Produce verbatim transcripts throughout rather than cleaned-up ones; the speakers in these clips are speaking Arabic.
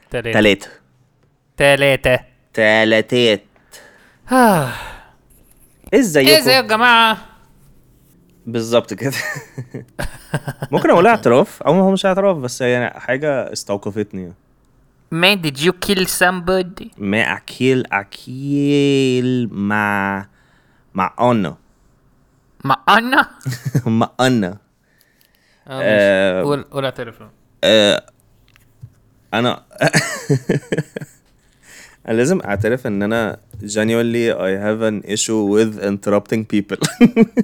تلاتة تلاتة تلاتة تلاتات. اه ازيكم؟ ايه يا جماعة؟ بالظبط كده. ممكن اقول اعتراف او هو مش اعتراف، بس يعني حاجه استوقفتني. Man, did you kill somebody? ما اكيل اكيل مع مع انا ما انا مع انا اه ماشي. آه، قول قول اعترف. آه، انا انا لازم اعترف ان انا genuinely I have an issue with interrupting people.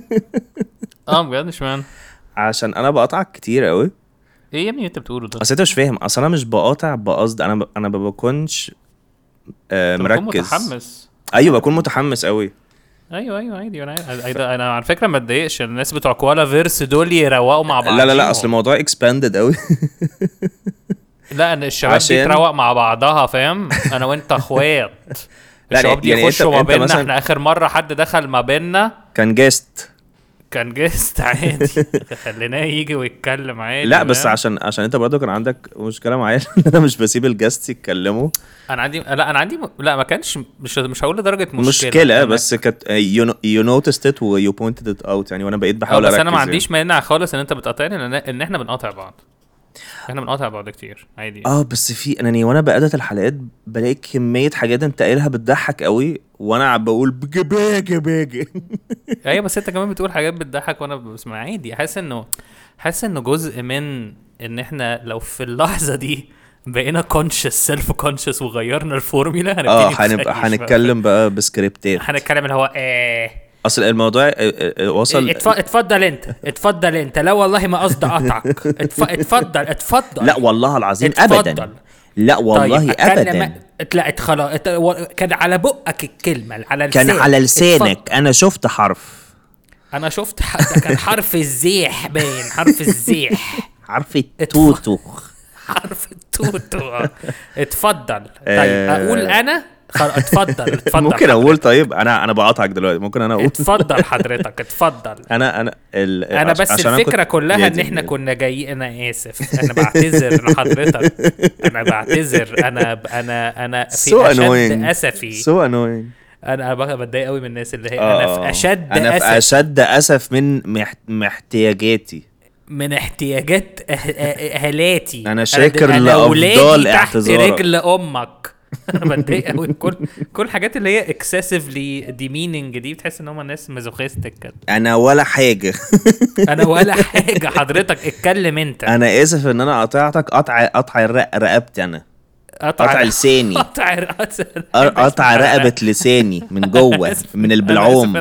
اه بجد اشمعنى؟ عشان انا بقطعك كتير قوي. ايه يا ابني انت بتقوله ده؟ اصل انت مش فاهم، اصل انا مش بقاطع بقصد، انا ب... انا ما بكونش آه انت بتكون مركز. متحمس. ايوه بكون متحمس قوي. ايوه ايوه عادي. انا انا انا على فكره ما اتضايقش. الناس بتوع كوالا فيرس دول يروقوا مع بعض. لا لا لا اصل الموضوع expanded قوي. لا انا الشباب دي عشان- تروق مع بعضها، فاهم؟ انا وانت اخوات. لا، الشباب دي يعني أنت- يخشوا ما أنت بيننا. مثلاً- احنا اخر مره حد دخل ما بيننا كان جيست. كان جيست عادي. خليناه يجي ويتكلم عادي. لا بس فاهم؟ عشان عشان انت برضو كان عندك مشكله معايا. انا مش بسيب الجاست يتكلموا. انا عندي لا انا عندي م... لا ما كانش مش مش هقول لدرجه مشكله مشكله أنا- بس كانت you, know- you noticed it و you pointed it out يعني، وانا بقيت اه بحاول بس اركز انا ما يعني. عنديش مانع خالص ان انت بتقاطعني، لان ان احنا بنقاطع بعض. احنا بنقاطع بعض كتير عادي. اه بس في انني وانا بقدت الحلقات بلاقي كميه حاجات انت قايلها بتضحك قوي، وانا عم بقول بجباجه باجه. ايوه بس انت كمان بتقول حاجات بتضحك وانا بسمع عادي. حاسس انه حاسس انه جزء من ان احنا لو في اللحظه دي بقينا كونشس سيلف كونشس وغيرنا الفورمولا هنبتدي اه نخيش هنبقى بقى. هنتكلم بقى بسكريبتات. هنتكلم اللي هو ايه. اصل الموضوع اه، اه، وصل. اتف- اتفضل انت اتفضل انت. لا والله ما قصدي اقطعك. اتف... اتفضل اتفضل. لا والله العظيم اتفضل. ابدا. لا والله طيب ابدا. لا خلاص ات... و... كان على بقك الكلمه على لسانك. كان على لسانك. اتفضل. انا شفت حرف. انا شفت حتى كان حرف الزيح باين. حرف الزيح. حرف التوتو. حرف التوتو. اتفضل. طيب آه. اقول انا خلاص. اتفضل اتفضل. ممكن اقول طيب انا انا بقاطعك دلوقتي، ممكن انا اقول اتفضل حضرتك اتفضل. انا انا ال... انا عش- بس عشان الفكره كنت- كلها يا ان دي- احنا كنا جايين. انا اسف انا بعتذر لحضرتك. انا بعتذر. انا انا انا في so اشد annoying. اسفي. so annoying. انا بقى بتضايق قوي من الناس اللي هي آه. انا في اشد انا في اسف اشد اسف من مح... محتياجاتي. من احتياجات أه- أه- اهالاتي. أنا شاكر أنا لأفضال ولادي تحت اعتذارك. رجل امك. انا بتضايق قوي. كل كل الحاجات اللي هي اكسسيفلي ديميننج دي بتحس ان هم ناس مازوخيستك كده. انا ولا حاجه. انا ولا حاجه. حضرتك اتكلم انت. انا اسف ان انا قطعتك قطع قطع الرق- رقبتي انا. قطع لساني. قطع رقبتي. قطع رقبه لساني من جوه من البلعوم.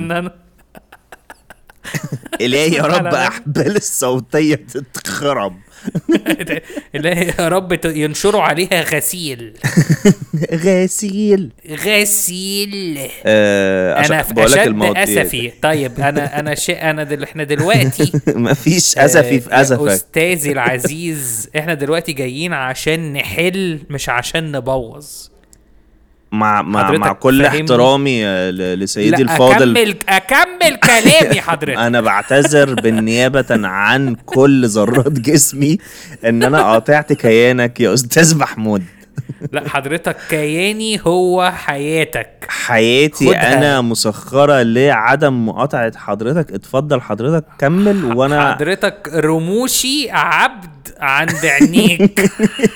الهي يا رب احبال الصوتيه تتخرب. لا يا رب ت- ينشروا عليها غسيل. غسيل. غسيل. آه انا عشان في بقول لك اشد الموضوع اسفي. طيب انا انا شيء انا دل... احنا دلوقتي مفيش اسفي في آه، يا اسفك. استاذي العزيز احنا دلوقتي جايين عشان نحل مش عشان نبوظ. مع مع حضرتك مع كل فاهمني؟ احترامي آه، ل- لسيدي لا الفاضل، اكمل اكمل كلامي حضرتك. انا بعتذر بالنيابه عن كل ذرات جسمي ان انا قاطعت كيانك يا استاذ محمود. لا حضرتك كياني هو حياتك. حياتي خدها. انا مسخره لعدم مقاطعه حضرتك. اتفضل حضرتك كمل وانا حضرتك رموشي عبد عند عينيك.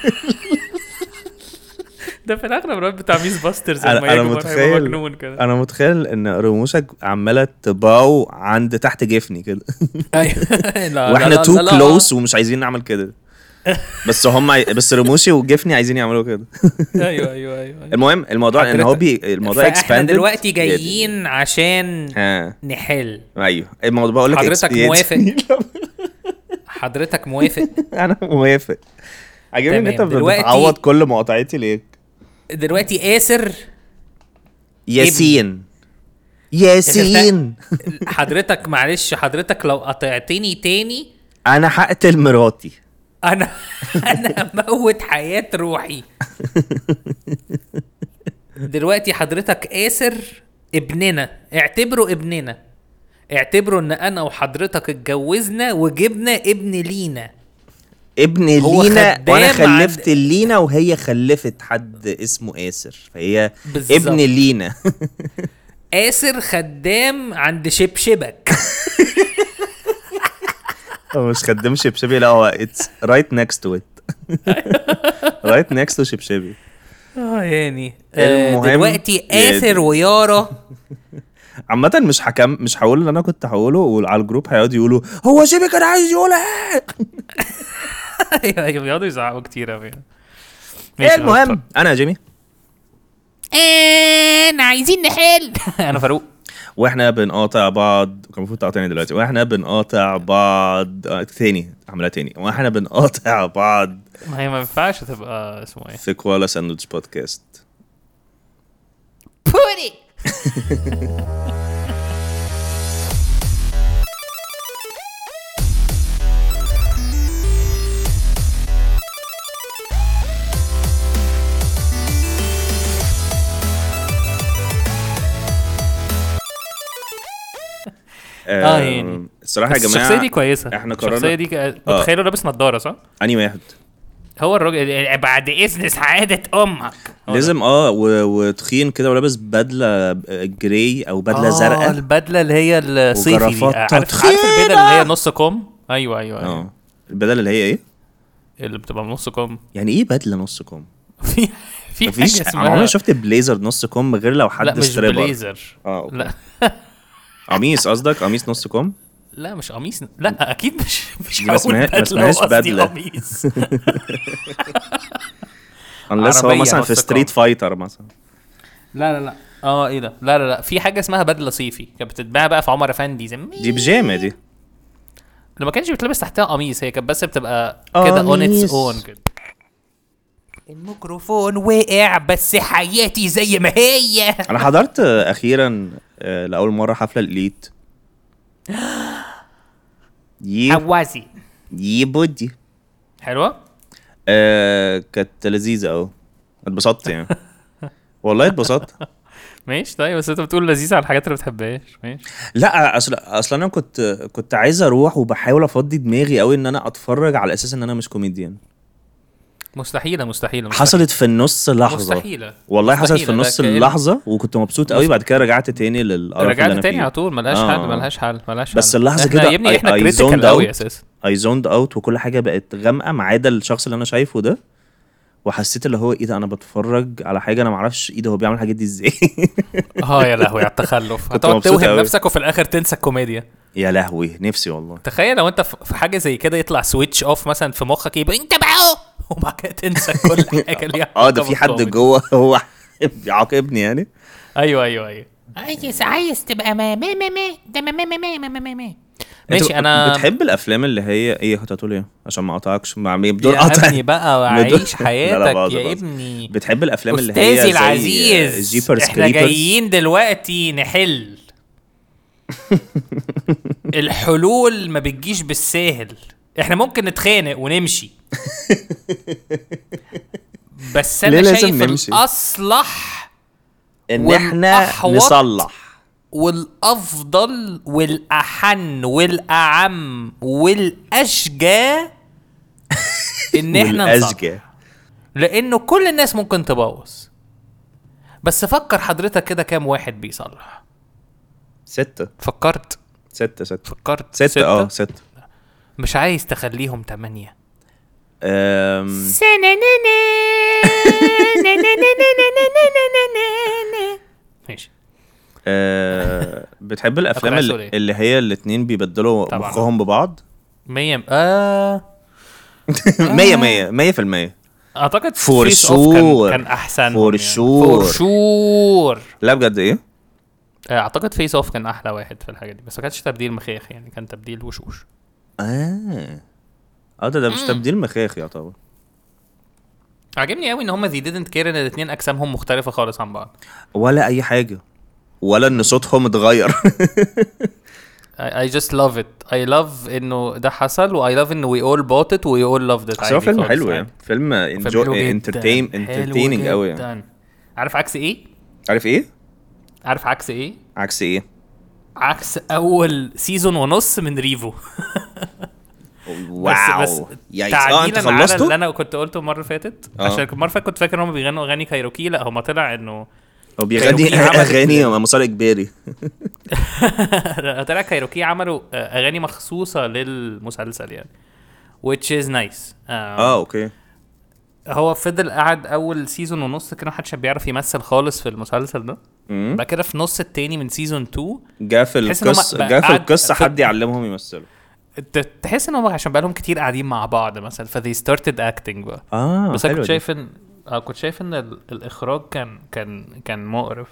ده في الاغلب بتاع ميس باسترز انا لما انا يجي متخيل مجنون كده. انا متخيل ان رموشك عماله تباو عند تحت جفني كده. ايوه. لا واحنا لا تو لا لا. كلوز ومش عايزين نعمل كده. بس هم عاي... بس رموشي وجفني عايزين يعملوا كده. ايوه ايوه ايوه, أيوة. المهم الموضوع ان هو بي الموضوع فاحنا اكسباندد دلوقتي جايين عشان ها نحل. ايوه الموضوع بقول لك حضرتك إكس- موافق؟ حضرتك موافق؟ انا موافق. عجبني ان تمام. انت دلوقتي- بتعوض كل مقاطعتي ليك. دلوقتي آسر ياسين ياسين حضرتك معلش حضرتك لو قطعتني تاني انا هقتل مراتي. انا انا هموت حياة روحي. دلوقتي حضرتك آسر ابننا. اعتبره ابننا. اعتبره ان انا وحضرتك اتجوزنا وجبنا ابن لينا. ابن هو لينا خدام وانا عند- خلفت لينا وهي خلفت حد اسمه آسر، فهي بالظبط. ابن لينا. آسر خدام عند شبشبك. هو مش خدام شبشبي، لا هو it's right next to it. right next to شبشبي. اه يعني آه، المهم- دلوقتي آسر ويارا. عامة مش حكم مش هقول اللي انا كنت هقوله، وعلى الجروب هيقعدوا يقولوا هو شبي كان عايز يقول ايه. ايوه ايوه بيقعدوا يزعقوا كتير قوي. المهم انا جيمي، انا عايزين نحل. انا فاروق. واحنا بنقاطع بعض. كان المفروض تقاطعني دلوقتي. واحنا بنقاطع بعض آه، تاني عملها تاني. واحنا بنقاطع بعض ما هي ما ينفعش تبقى اسمه ايه. في كوالا ساندوتش بودكاست. بوري. اه يعني الصراحه يا بس جماعه الشخصيه دي كويسه. احنا الشخصيه قررنا دي ك- متخيله لابس نظاره صح؟ اني واحد هو الراجل بعد اذن سعاده امك هو ده. لازم اه و- وتخين كده ولابس بدله جراي او بدله آه، زرقاء. البدله اللي هي الصيفي دي. وجرافات عارف عارف تخينة. البدله اللي هي نص كم. ايوه ايوه ايوه اه البدله اللي هي ايه؟ اللي بتبقى نص كم. يعني ايه بدله نص كم؟ في في مفيش. حاجه انا اسمها عمري ما شفت بليزر نص كم غير لو حد لا مش ستريبر. بليزر. اه أوكي. لا قميص قصدك؟ قميص نص كم؟ لا مش قميص. لا اكيد مش مش ما هقول اسمها- ما بدلة اسمهاش وقصدي بدلة. قميص. unless هو عربية مثلا في نص ستريت كم. فايتر مثلا. لا لا لا اه ايه ده. لا لا لا في حاجه اسمها بدله صيفي كانت بتتباع بقى في عمر افندي زمان. دي بيجامه دي. اللي ما كانش بتلبس تحتها قميص. هي كانت بس بتبقى كده اون اتس قميص. اون كده. الميكروفون وقع بس حياتي زي ما هي. انا حضرت آه، اخيرا آه، لاول مره حفله الاليت. يي حوازي يي بودي. حلوه. آه كانت لذيذه قوي. اتبسطت يعني. والله اتبسطت. ماشي طيب بس انت بتقول لذيذ على الحاجات اللي بتحبهاش. ماشي لا اصل اصلا انا كنت كنت عايز اروح وبحاول افضي دماغي قوي ان انا اتفرج على اساس ان انا مش كوميديان. مستحيله مستحيله, مستحيلة. حصلت في النص لحظه. مستحيله والله حصلت في مستحيلة. النص ده كأن- اللحظه وكنت مبسوط قوي. بعد كده رجعت تاني للقرف اللي رجعت انا تاني فيه. على طول. ملهاش آه. حل ملهاش حل ملهاش بس حل. اللحظه إحنا- كده يا ابني احنا I- I zoned كريتيكال قوي out. اساسا. اي زوند اوت وكل حاجه بقت غامقه ما عدا الشخص اللي انا شايفه ده. وحسيت اللي هو ايه ده، انا بتفرج على حاجه انا ما اعرفش ايه ده، هو بيعمل الحاجات دي ازاي. اه يا لهوي على التخلف. كنت هتقعد مبسوط توهم أوي. نفسك وفي الاخر تنسى الكوميديا. يا لهوي نفسي والله. تخيل لو انت في حاجه زي كده يطلع سويتش اوف مثلا في مخك يبقى انت بقى وبعد كده تنسى كل حاجه ليها اه ده علاقة في حد بالكوميدي. جوه هو بيعاقبني يعني. ايوه ايوه ايوه عايز عايز تبقى ما ما ما ما ده ما ما ما ما ما ما ما ماشي. أنت انا بتحب الافلام اللي هي ايه؟ كنت هتقول ايه عشان ما اقطعكش مع بدون يا قطع. ابني بقى بدون- وعيش لا، لا، حياتك بهزر، يا بهزر. ابني. بتحب الافلام اللي هي استاذي زي العزيز جيبرز احنا كريبرز؟ جايين دلوقتي نحل. الحلول ما بتجيش بالساهل. احنا ممكن نتخانق ونمشي بس ليه انا لازم شايف نمشي؟ الاصلح ان احنا والأحوط نصلح. والافضل والاحن والاعم والاشجى ان احنا نصلح. والأزكى. لانه كل الناس ممكن تبوظ. بس فكر حضرتك كده كام واحد بيصلح. ستة فكرت ستة ستة فكرت ستة اه ستة. مش عايز تخليهم تمانية. أم... ماشي أه... بتحب الافلام أقرأ اللي, سوري. اللي هي الاتنين بيبدلوا طبعاً. مخهم ببعض؟ مية آه مية مية مية في المية. اعتقد For Face Off كان, sure. كان احسن For يعني. sure. For sure. لا بجد ايه؟ اعتقد فيس اوف كان احلى واحد في الحاجه دي. بس ما كانش تبديل مخيخ يعني كان تبديل وشوش. اه اه ده ده مش تبديل مخاخ يعتبر. عجبني قوي ان هم they didn't care ان الاثنين اجسامهم مختلفه خالص عن بعض. ولا اي حاجة. ولا ان صوتهم اتغير. I, I just love it. I love انه ده حصل و I love انه we all bought it و we all loved it. بس هو فيلم خالص حلو يعني. يعني. فيلم فيلم حلو enjoy جداً. entertain حلو entertaining قوي يعني. جداً. عارف عكس ايه؟ عارف ايه؟ عارف عكس ايه؟ عكس ايه؟ عكس اول سيزون ونص من ريفو. واو بس يا اه انت تعديلا على اللي خلصته انا كنت قلته المره اللي فاتت، آه. عشان المره اللي فاتت كنت فاكر ان هم بيغنوا اغاني كايروكي، لا هم طلع انه هو بيغني كايروكي عملت- اغاني مسار اجباري طلع كايروكي عملوا آه، اغاني مخصوصه للمسلسل يعني which is nice. اه اوكي هو فضل قاعد اول سيزون ونص كده محدش بيعرف يمثل خالص في المسلسل ده. مم. بعد كده في نص التاني من سيزون اتنين جا في تحس إن هما القصه بقى جا في قعد- القصه في- حد يعلمهم يمثلوا ت- تحس ان هم عشان بقالهم كتير قاعدين مع بعض مثلا ف they started acting بقى. اه بس انا حلوة كنت دي. شايف ان اه كنت شايف ان ال... الاخراج كان كان كان مقرف.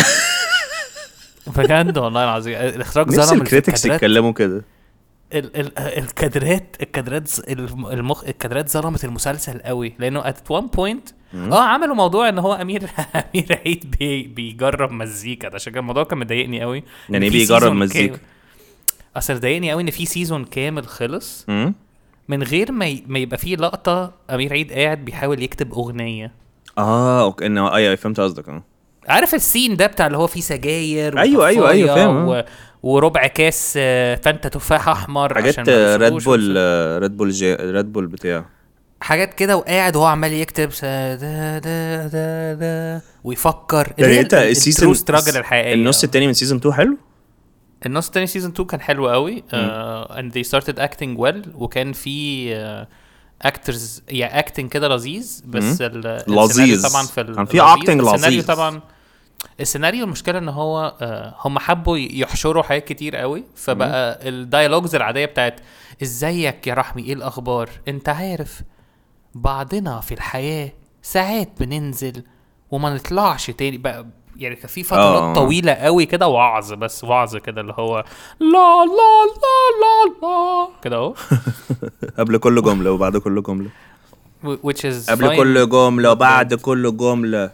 بجد والله العظيم الاخراج نفس ظلم الكريتكس الكادرات. يتكلموا كده ال... ال... الكادرات الكادرات ز- الم- المخ الكادرات ظلمت المسلسل قوي لانه at one point اه عملوا موضوع ان هو امير امير عيد بي... بيجرب مزيكا ده، عشان كان الموضوع كان مضايقني قوي. إن يعني في بيجرب سيزون مزيكا؟ كامل- اصل ضايقني قوي ان في سيزون كامل خلص مم. من غير ما ي... ما يبقى فيه لقطه امير عيد قاعد بيحاول يكتب اغنيه. اه اوكي انه ايوه فهمت قصدك اه عارف السين ده بتاع اللي هو فيه سجاير أيوة، أيوة، أيوة، وطفاية فاهم. و... وربع كاس آه، فانتا تفاح احمر حاجات عشان ما ريد يفوقوش بول وش- ريد بول جي ريد بول بتاع حاجات كده، وقاعد وهو عمال يكتب سا دا دا دا دا ويفكر يعني انت السيزون ستراجل الحقيقيه. النص التاني من سيزون اتنين حلو النص التاني سيزون اتنين كان حلو قوي uh, and they started acting well وكان في اكترز uh, يا اكتنج كده لذيذ بس ال- السيناريو لذيذ. طبعا في ال- كان في لذيذ. acting السيناريو لذيذ. طبعا السيناريو المشكله ان هو uh, هم حبوا يحشروا حاجات كتير قوي فبقى الدايلوجز العاديه بتاعت ازيك يا رحمي ايه الاخبار انت عارف بعضنا في الحياه ساعات بننزل وما نطلعش تاني بقى يعني كان في فترات آه. طويله قوي كده وعظ بس وعظ كده اللي هو لا لا لا لا لا كده اهو قبل كل جمله وبعد كل جمله which is قبل fine. كل جمله وبعد كل جمله.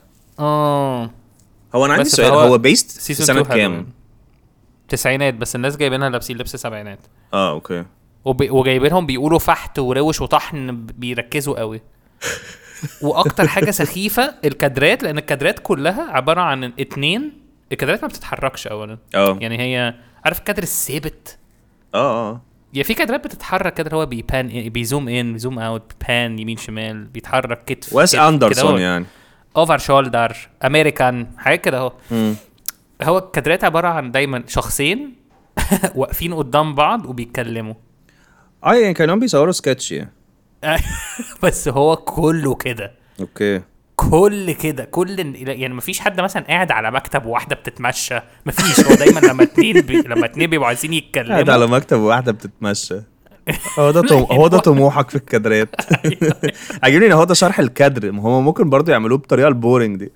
اه هو انا عندي بس سؤال فهو هو بيست في سيزون سنه اتنين حلو. كام؟ تسعينات بس الناس جايبينها لابسين لبس سبعينات اه اوكي وب... وجايبينهم بيقولوا فحت وروش وطحن بيركزوا قوي. واكتر حاجه سخيفه الكادرات لان الكادرات كلها عباره عن اتنين الكادرات ما بتتحركش اولا اه يعني هي عارف الكادر الثابت اه اه يا في كادرات بتتحرك كده هو بيبان بيزوم ان بيزوم اوت بان يمين شمال بيتحرك كتف ويس اندرسون يعني اوفر شولدر امريكان حاجه كده اهو. مم. هو الكادرات عباره عن دايما شخصين واقفين قدام بعض وبيتكلموا اه يعني كانوا بيصوروا سكتش يعني بس هو كله كده اوكي كل كده كل يعني مفيش حد مثلا قاعد على مكتب وواحده بتتمشى مفيش. هو دايما لما اتنين بي... لما اتنين بيبقوا عايزين قاعد يتكلموا على مكتب واحده بتتمشى. هو ده طم... هو ده طموحك في الكادرات. عاجبني ان هو ده شرح الكادر. ما هو ممكن برضو يعملوه بطريقه البورنج دي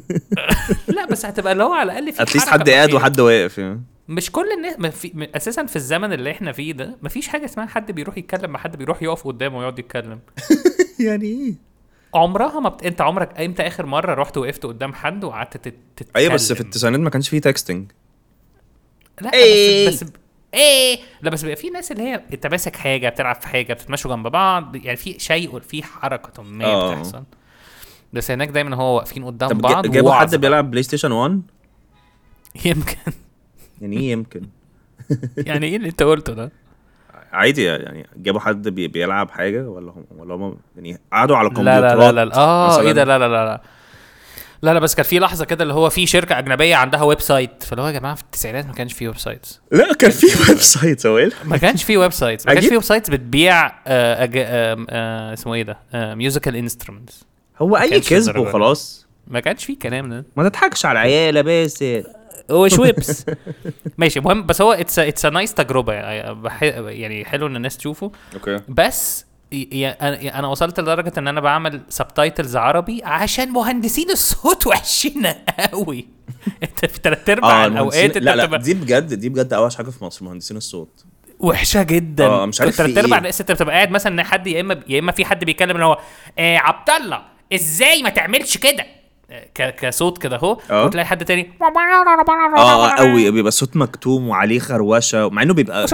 لا بس هتبقى اللي هو على الاقل في اتليست حركة حد قاعد بسيطة. وحد واقف يعني. مش كل الناس ما في م- اساسا في الزمن اللي احنا فيه ده مفيش حاجه اسمها حد بيروح يتكلم مع حد بيروح يقف قدامه ويقعد يتكلم. يعني ايه؟ عمرها ما بت... انت عمرك امتى اخر مره رحت وقفت قدام حد وقعدت تت... تتكلم؟ ايوه بس في التسعينات ما كانش فيه تكستنج. لا إيه. بس بس ايه لا بس بيبقى في ناس اللي هي انت ماسك حاجه بتلعب في حاجه بتتمشوا جنب بعض يعني في شيء في حركه ما آه. بتحصل. بس هناك دايما هو واقفين قدام طب بعض جا- جابوا ووعظ حد بقى. بيلعب بلاي ستيشن واحد؟ يمكن يعني ايه يمكن؟ يعني ايه اللي انت قلته ده؟ عادي يعني جابوا حد بي... بيلعب حاجه ولا هم ولا هم يعني قعدوا على لا كمبيوترات لا لا لا اه مثلاً؟ ايه ده لا لا لا لا لا لا بس كان في لحظه كده اللي هو في شركه اجنبيه عندها ويب سايت فاللي هو يا جماعه في التسعينات ما كانش في ويب سايتس لا كان في ويب سايت هو ايه؟ ما كانش في ويب سايتس ما كانش عجيب. في ويب سايتس بتبيع آه أج... آه آه اسمه ايه ده ميوزيكال انسترومنتس. هو اي كانش كذب الدرجة دي. وخلاص. ما كانش في كلام ده ما تضحكش على العيال يا باسل. هو شويبس ماشي مهم بس هو اتس اتس نايس تجربه يعني بح... يعني حلو ان الناس تشوفه اوكي بس ي- انا انا وصلت لدرجه ان انا بعمل سبتايتلز عربي عشان مهندسين الصوت وحشين قوي. انت في ثلاث ارباع الاوقات لا لا انت دي بجد دي بجد اوحش حاجه في مصر مهندسين الصوت. وحشه جدا. اه مش عارف ثلاث في ارباع ايه. الناس انت بتبقى قاعد مثلا ان حد يا اما يا اما في حد بيتكلم اللي هو آه عبد الله ازاي ما تعملش كده ك- كصوت كده اهو اه. وتلاقي حد تاني اه قوي بيبقى صوت مكتوم وعليه خروشه مع انه بيبقى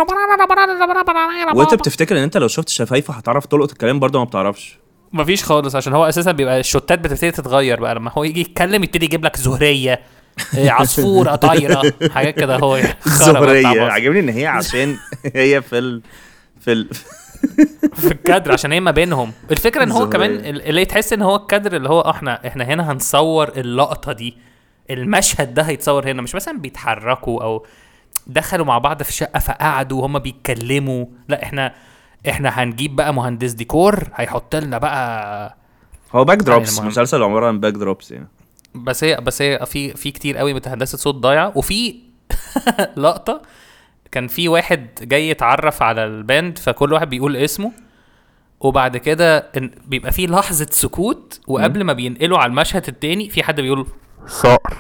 وانت بتفتكر ان انت لو شفت شفايفه هتعرف تلقط الكلام برضه ما بتعرفش. مفيش خالص عشان هو اساسا بيبقى الشوتات بتبتدي تتغير بقى لما هو يجي يتكلم يبتدي يجيب لك زهريه آه، عصفوره طايره حاجات كده هو الزهريه عجبني ان هي عشان هي في ال... في ال... في الكادر عشان هي ما بينهم. الفكره ان هو ظهرية. كمان اللي تحس ان هو الكادر اللي هو احنا احنا هنا هنصور اللقطه دي، المشهد ده هيتصور هنا، مش مثلا بيتحركوا او دخلوا مع بعض في شقه فقعدوا وهم بيتكلموا، لا احنا احنا هنجيب بقى مهندس ديكور هيحط لنا بقى. هو باك دروبس، المهم. مسلسل عباره عن باك دروبس يعني. بس هي بس هي في في كتير قوي من هندسه صوت ضايعه. وفي لقطه كان في واحد جاي يتعرف على الباند، فكل واحد بيقول اسمه، وبعد كده إن- بيبقى في لحظه سكوت، وقبل ما بينقلوا على المشهد التاني في حد بيقول صقر.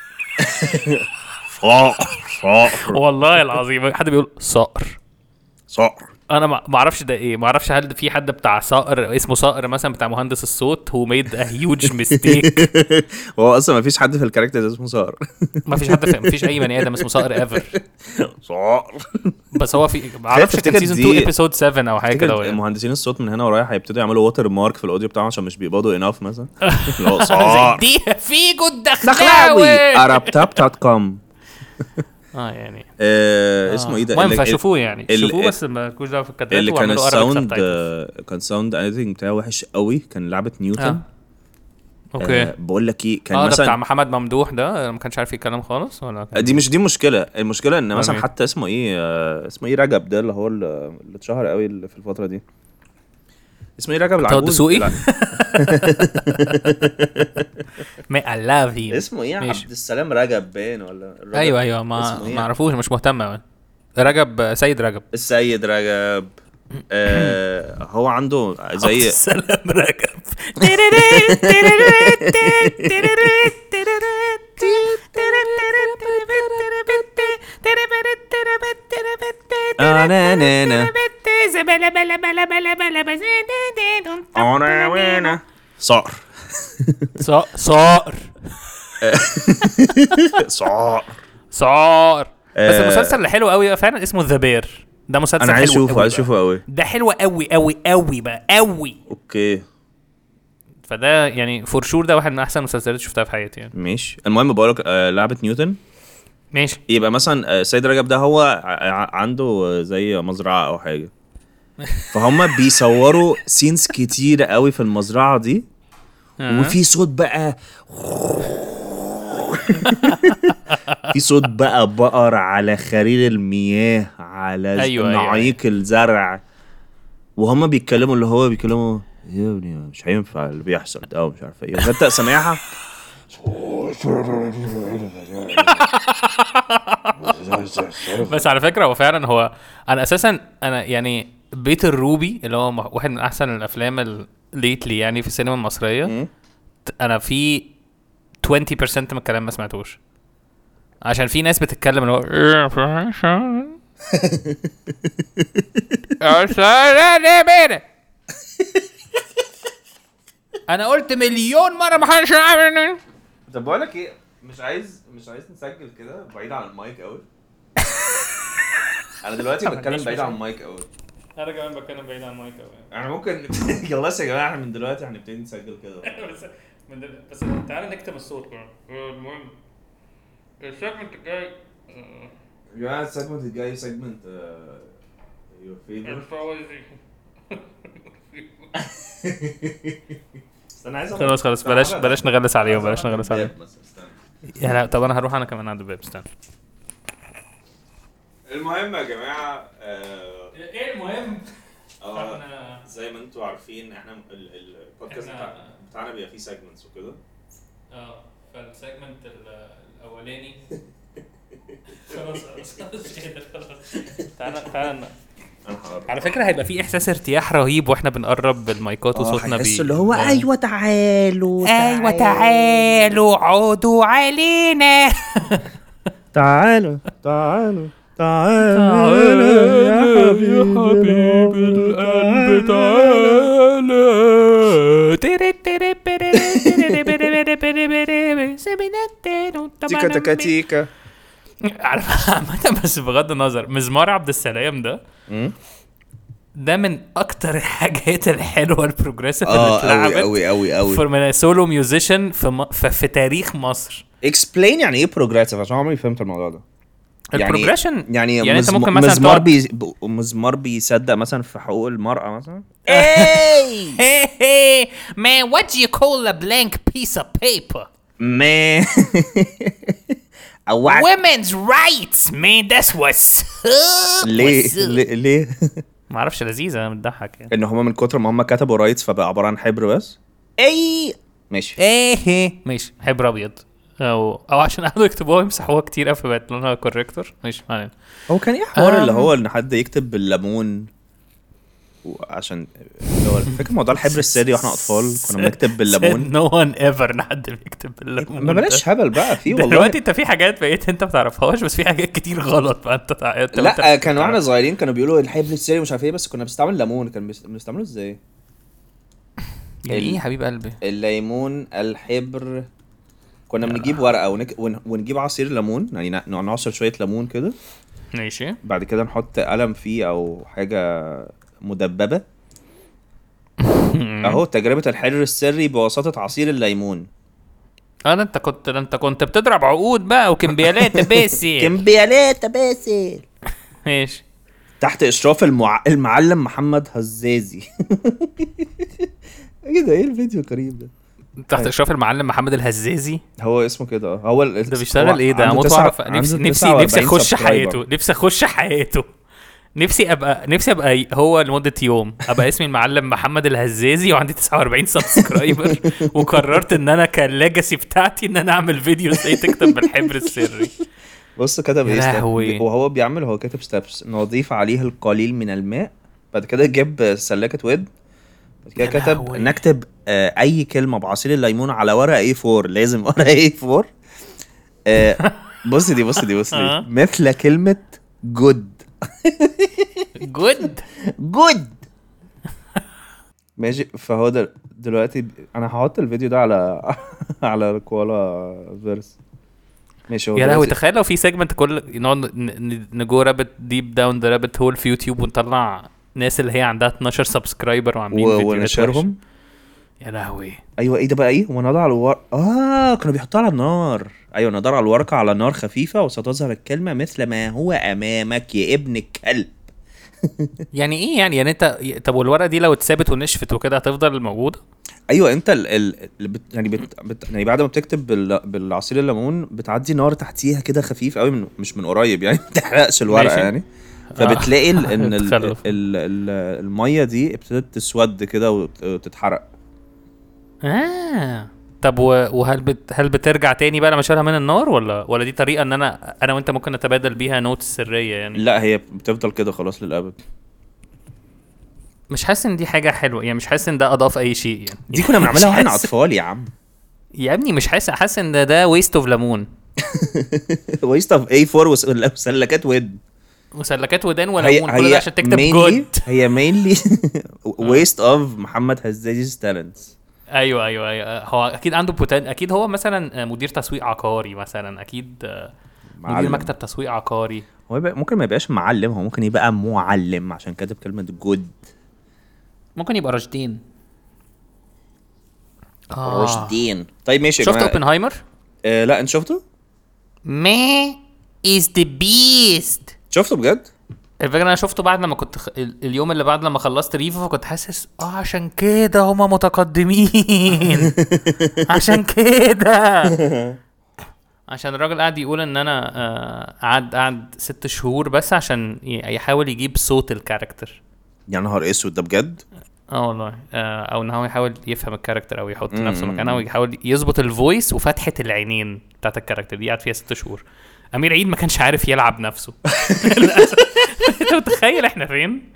صقر صقر والله العظيم حد بيقول صقر. صقر. انا ما ما اعرفش ده ايه، ما اعرفش هل في حد بتاع صقر اسمه صقر مثلا بتاع مهندس الصوت هو ميد ا هيوج ميستيك. هو اصلا ما فيش حد في الكاركتر اسمه صقر. ما فيش حد ما فيش اي بني ادم اسمه صقر ايفر. صقر. بس هو في ما اعرفش كان تفتكر سيزون دي- اتنين ابيسود سبعة او حاجه كده تفتكر يعني. مهندسين الصوت من هنا ورايح هيبتدوا يعملوا ووتر مارك في الاوديو بتاعهم عشان مش بيقبضوا اناف مثلا. اللي هو صقر دي فيجو دخلاوي الدخلاوي. ارابتاب دوت كوم. اه يعني آه اسمه ايه ده؟ المهم اللي- فشوفوه يعني ال- شوفوه ال- بس ما تكونش دعوه في الكادرات اللي كان واعملوا Arabic الساوند subtitles. آه، كان ساوند اديتنج بتاعه وحش قوي، كان لعبه نيوتن. آه. اوكي آه بقول لك ايه، كان اه ده بتاع مثلا محمد ممدوح ده ما كانش عارف يتكلم خالص ولا كان دي مش دي مشكله، المشكله ان مثلا مين؟ حتى اسمه ايه آه، اسمه ايه رجب ده اللي هو اللي اللي اتشهر قوي اللي في الفتره دي. اسمه ايه رجب العجوز؟ دسوقي؟ لا. ما I love him. اسمه ايه؟ ماشي. عبد السلام رجب باين ولا رجب؟ ايوه ايوه ما اسمه إيه؟ ما اعرفوش مش مهتم قوي. رجب سيد رجب السيد رجب. آه هو عنده زي سلام رجب. انا نانا انا وينا صقر صقر صقر صقر. صقر. بس آه. المسلسل اللي حلو قوي فعلا اسمه ذا بير. ده مسلسل انا عايز حلو اشوفه قوي عايز بقى. اشوفه قوي. ده حلو قوي قوي قوي بقى قوي. اوكي فده يعني فور شور ده واحد من احسن المسلسلات اللي شفتها في حياتي يعني. ماشي. المهم بقولك آه لعبه نيوتن، ماشي. يبقى مثلا آه، سيد رجب ده هو ع- عنده زي مزرعه او حاجه، فهم بيصوروا سينز كتير قوي في المزرعه دي، آه. وفي صوت بقى في صوت بقى بقر على خرير المياه على أيوة، أيوة، نعيق الزرع، وهم بيتكلموا اللي هو بيتكلموا يا ابني مش هينفع اللي بيحصل ده ومش عارف ايه، فانت سامعها. بس على فكره هو فعلا هو انا اساسا انا يعني بيت الروبي اللي هو م- واحد من احسن الافلام الليتلي يعني في السينما المصريه. انا في عشرين بالمية من الكلام ما سمعتوش عشان في ناس بتتكلم اللي هو انا قلت مليون مره ما حدش عارف. طب بقول لك ايه، مش عايز مش عايز نسجل كده بعيد عن المايك قوي. انا دلوقتي بتكلم بعيد عن المايك قوي. انا كمان بتكلم بعيد عن المايك قوي. احنا ممكن يلا يا جماعه احنا من دلوقتي هنبتدي نسجل كده. بس من دل... بس تعالى نكتب الصوت كمان. المهم السيجمنت الجاي يا جماعه السيجمنت الجاي سيجمنت يور فيفورت. الفوازير. استنى عايز خلاص خلاص بلاش بلاش نغلس عليهم بلاش نغلس عليهم. يا لا طب انا هروح انا كمان عند الباب استنى. المهم يا جماعه ايه المهم؟ اه زي ما انتوا عارفين احنا ال- ال- البودكاست إحنا- بتاع- بتاعنا بيبقى فيه سيجمنتس وكده. اه فالسيجمنت الاولاني خلاص خلاص خلاص كده خلاص. تعالى تعالى انا هقرب. على فكره هيبقى في احساس ارتياح رهيب واحنا بنقرب بالمايكات وصوتنا بي اللي هو ايوه تعالوا ايوه تعالوا عودوا علينا. تعالوا تعالوا تعالوا يا حبيبي القلب تيكا تكا تيكا. عارف عامة بس بغض النظر مزمار عبد السلام ده ده من اكتر الحاجات الحلوه البروجريسيف اللي اه اتلعبت قوي قوي قوي في قوي. من سولو ميوزيشن في, م... في في تاريخ مصر. اكسبلين يعني ايه بروجريسيف عشان عمري فهمت الموضوع ده. البروجريشن يعني يعني انت مزم- ممكن مثلا مزمار تقعد بي ب- مزمار بيصدق مثلا في حقوق المرأة مثلا. Hey, hey, man, what do you call a blank piece of paper? ما أوعك Women's rights, man. That's what's up. ليه What's up? ليه ليه ما اعرفش لذيذه بتضحك يعني. ان هما من كتر ما هما كتبوا رايتس فبقى عبارة عن حبر بس. اي ماشي. ايه ماشي حبر ابيض او او عشان قعدوا يكتبوها يمسحوها كتير قوي فبقت لونها كوريكتور. ماشي معلش. هو كان ايه حوار اللي أم. هو ان حد يكتب بالليمون عشان اللي هو فاكر موضوع الحبر السادي واحنا اطفال كنا بنكتب بالليمون. نو وان ايفر ان حد بيكتب بالليمون. ما بلاش هبل بقى في والله. دلوقتي انت في حاجات بقيت انت ما تعرفش بس في حاجات كتير غلط بقى انت تع... انت لا كان واحنا صغيرين كانوا بيقولوا الحبر السادي مش عارف ايه بس كنا بنستعمل ليمون. كان بيست- بنستعمله ازاي؟ يعني ايه يا حبيب قلبي؟ الليمون الحبر كنا بنجيب ورقه ونك... ون... ونجيب عصير ليمون يعني ن- نعصر شويه ليمون كده ماشي. بعد كده نحط قلم فيه او حاجه مدببه. اهو تجربه الحبر السري بواسطه عصير الليمون. انا انت كنت انت كنت بتضرب عقود بقى وكمبيالات باسي. كمبيالات باسل ماشي. تحت اشراف المع... المعلم محمد هزازي. ايه ده؟ ايه الفيديو الغريب ده؟ تحت اشراف المعلم محمد الهزازي. هو اسمه كده. هو ال... ده بيشتغل ايه ده؟ عنده اموت تسعة- واعرف. عنده نفسي نفسي تسعة نفسي وأربعين اخش subscriber. حياته. نفسي اخش حياته. نفسي ابقى نفسي ابقى هو لمده يوم ابقى اسمي المعلم محمد الهزازي وعندي تسعة وأربعين سبسكرايبر وقررت ان انا كالليجاسي بتاعتي ان انا اعمل فيديو ازاي تكتب بالحبر السري. بص كتب يا ايه لهوي. step- وهو بيعمل هو كاتب ستيبس نضيف عليه القليل من الماء بعد كده جاب سلكة ود بعد كده يا كتب لهوي. نكتب آه اي كلمة بعصير الليمون على ورقة اي فور لازم ورقة اي فور. آه بص دي بص دي بص دي آه. مثل كلمة جود. جود. جود ماشي. فهو ده دلوقتي ب- انا هحط الفيديو ده على على الكوالا فيرس. ماشي. هو يا لهوي دلوقتي- تخيل لو في سيجمنت كل نقعد ن- ن- نجو رابت ديب داون ذا رابت هول في يوتيوب ونطلع ناس اللي هي عندها اتناشر سبسكرايبر وعاملين و- فيديوهات ونشرهم. وحشة. يا لهوي. ايوه ايه ده بقى ايه ونضع على الور... اه كانوا بيحطوها على النار. ايوه نضع على الورقه على نار خفيفه وستظهر الكلمه مثل ما هو امامك يا ابن الكلب. يعني ايه يعني يعني انت طب والورقه دي لو اتثبت ونشفت وكده هتفضل موجوده؟ ايوه انت ال... ال... ال... بت... يعني بت... بت... يعني بعد ما بتكتب بال... بالعصير الليمون بتعدي نار تحتيها كده خفيف قوي من... مش من قريب يعني ما تحرقش الورقه ماشي. يعني. فبتلاقي ال... ان ال... ال... تخلف. ال... ال... الميه دي ابتدت تسود كده وت- وتتحرق. اه طب و- وهل بت هل بترجع تاني بقى لما اشيلها من النار ولا ولا دي طريقه ان انا انا وانت ممكن نتبادل بيها نوتس سريه يعني؟ لا هي بتفضل كده خلاص للابد. مش حاسس ان دي حاجه حلوه يعني. مش حاسس ان ده اضاف اي شيء يعني. دي كنا مش بنعملها واحنا حاسس- اطفال يا عم. يا ابني مش حاسس حاسس ان ده ده ويست اوف ليمون. ويست اوف اي فور وسلكات ود. مسلكات ودان وليمون كل ده عشان تكتب mainly- جود. هي مينلي ويست اوف محمد هزازي's تالنتس. ايوه ايوه ايوه هو اكيد عنده بوتن. اكيد هو مثلا مدير تسويق عقاري مثلا. اكيد مدير معلم. مكتب تسويق عقاري. هو يبقى ممكن ما يبقاش معلم هو ممكن يبقى معلم عشان كاتب كلمة جود. ممكن يبقى راشدين. رشدين. طيب ماشي يا شفت جماعة. اوبنهايمر؟ آه لا انت شفته؟ Me is the beast. شفته بجد؟ الفكرة انا شفته بعد لما كنت خ... ال- اليوم اللي بعد لما خلصت ريفو فكنت حاسس اه عشان كده هما متقدمين. عشان كده عشان الراجل قاعد يقول ان انا آه، قعد قعد ست شهور بس عشان ي- يحاول يجيب صوت الكاركتر. يا نهار اسود ده بجد؟ اه والله آه، او ان هو يحاول يفهم الكاركتر او يحط نفسه مم. مكانه ويحاول يظبط الفويس وفتحة العينين بتاعت الكاركتر دي. قعد فيها ست شهور. امير عيد ما كانش عارف يلعب نفسه. للأسف. انت متخيل احنا فين؟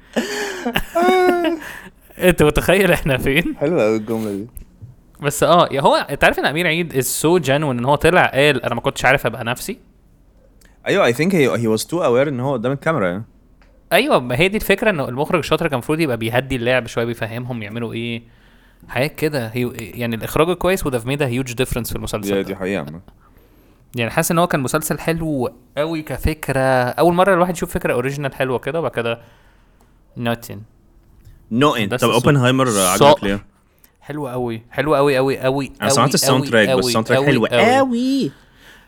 انت متخيل احنا فين؟ حلوة قوي الجملة دي. بس اه يا هو انت عارف ان امير عيد is so genuine ان هو طلع قال انا ما كنتش عارف ابقى نفسي. ايوه I think he, he was too aware ان هو قدام الكاميرا يعني. ايوه ما هي دي الفكره انه المخرج الشاطر كان المفروض يبقى بيهدي اللعب شويه بيفهمهم يعملوا ايه حاجات كده. هي يعني الاخراج الكويس وده ميد هيوج ديفرنس في المسلسل دي ده. دي حقيقة عم. يعني حاسس ان هو كان مسلسل حلو قوي كفكره. اول مره الواحد يشوف فكره اوريجينال حلوه كده وبعد كده نوتين نو ان. بس طب الصوت- اوبنهايمر صا- عجبك ليه؟ حلو قوي حلو قوي قوي قوي قوي انا سمعت الساوند تراك بس الساوند تراك حلو قوي.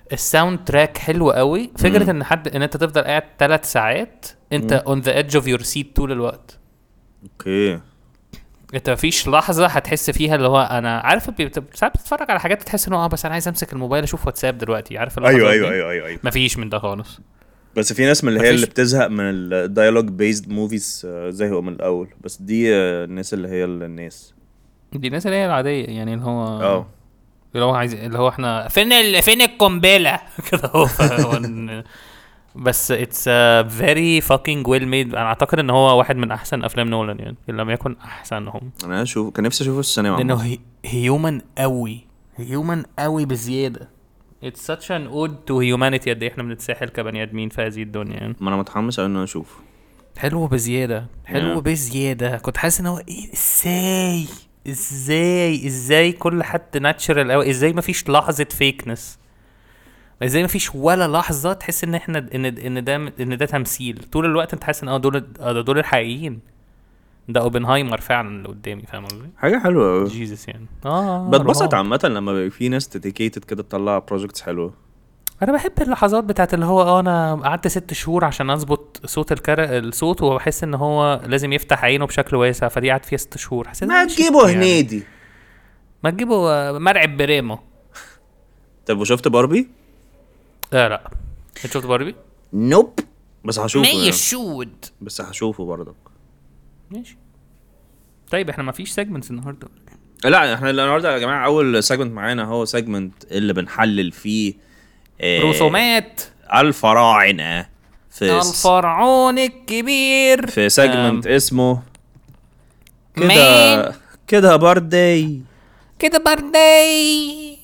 الساوند تراك حلو قوي. فكره ان حد ان انت تفضل قاعد ثلاث ساعات انت اون ذا ايدج اوف يور سيت طول الوقت. اوكي. انت مفيش لحظه هتحس فيها اللي هو انا عارف ساعات بتتفرج على حاجات تحس انه اه بس انا عايز امسك الموبايل اشوف واتساب دلوقتي، عارف اللحظه ايوه دي؟ ايوه ايوه ايوه, أيوة. مفيش من ده خالص. بس في ناس من اللي هي مفيش. اللي بتزهق من الديالوج بيزد موفيز زهقوا من الاول، بس دي آه، الناس اللي هي الناس دي الناس اللي هي العاديه يعني اللي هو اه اللي هو عايز اللي هو احنا فين ال... فين القنبله كده هو فهو- بس اتس فيري فاكينج ويل ميد. انا اعتقد ان هو واحد من احسن افلام نولان يعني ان لم يكن احسنهم، انا اشوف كان نفسي اشوفه في السينما لانه هيومن قوي هيومن قوي بزياده. It's such an ode to humanity قد ايه احنا بنتساحل كبني ادمين في هذه الدنيا يعني. ما انا متحمس قوي ان انا اشوفه. حلو بزياده حلو Yeah. بزياده. كنت حاسس ان هو ايه ازاي ازاي ازاي كل حد ناتشرال قوي، ازاي ما فيش لحظه فيكنس، ازاي ما فيش ولا لحظه تحس ان احنا ان ان ده ان ده تمثيل طول الوقت. انت حاسس ان اه دول آه دول الحقيقيين. ده اوبنهايمر فعلا اللي قدامي، فاهم قصدي؟ حاجه حلوه قوي. جيزس يعني اه بتبسط رهاب. عامه لما بيبقى في ناس ديديكيتد كده تطلع بروجكتس حلوه. انا بحب اللحظات بتاعت اللي هو اه انا قعدت ست شهور عشان اظبط صوت الكر... الصوت، وبحس ان هو لازم يفتح عينه بشكل واسع، فدي قعدت فيها ست شهور. حسيت ما تجيبه هنيدي، ما تجيبه آه، مرعب بريمو. طب وشفت باربي؟ لا لا انت شفت باربي؟ نوب بس هشوفه ما يعني. يشود بس هشوفه برضك. ماشي. طيب احنا ما فيش سيجمنتس النهارده. لا احنا النهارده يا جماعه اول سيجمنت معانا هو سيجمنت اللي بنحلل فيه آه، رسومات الفراعنه في الفرعون الكبير في سيجمنت اسمه كده مان. كده بردي كده بردي.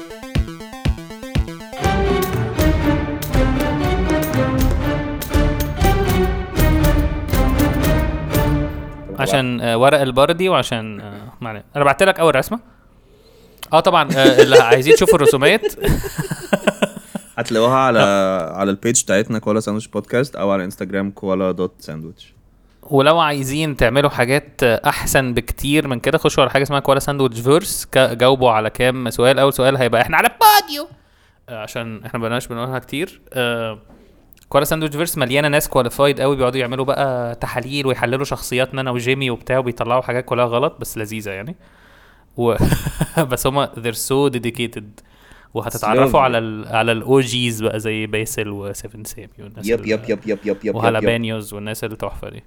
عشان آه ورق البردي وعشان آه معنى انا بعت لك اول رسمه. اه طبعا آه اللي عايزين تشوفوا الرسومات هتلاقوها على على البيج بتاعتنا كولا ساندويتش بودكاست او على انستجرام كولا دوت ساندويتش. ولو عايزين تعملوا حاجات احسن بكتير من كده خشوا على حاجه اسمها كوالا ساندويتش فيرس. جاوبوا على كام سؤال. اول سؤال هيبقى احنا على باديو آه عشان احنا بناش بنقولها كتير. آه كوالا ساندويتش فيرس مليانه ناس كواليفايد قوي بيقعدوا يعملوا بقى تحاليل ويحللوا شخصياتنا انا وجيمي وبتاع وبيطلعوا حاجات كلها غلط بس لذيذه يعني و... بس هما they're so dedicated. وهتتعرفوا على ال على الاو جيز بقى زي باسل وسيفن سامي والناس يب يب يب يب يب يب وهالابانيوز والناس اللي تحفه دي.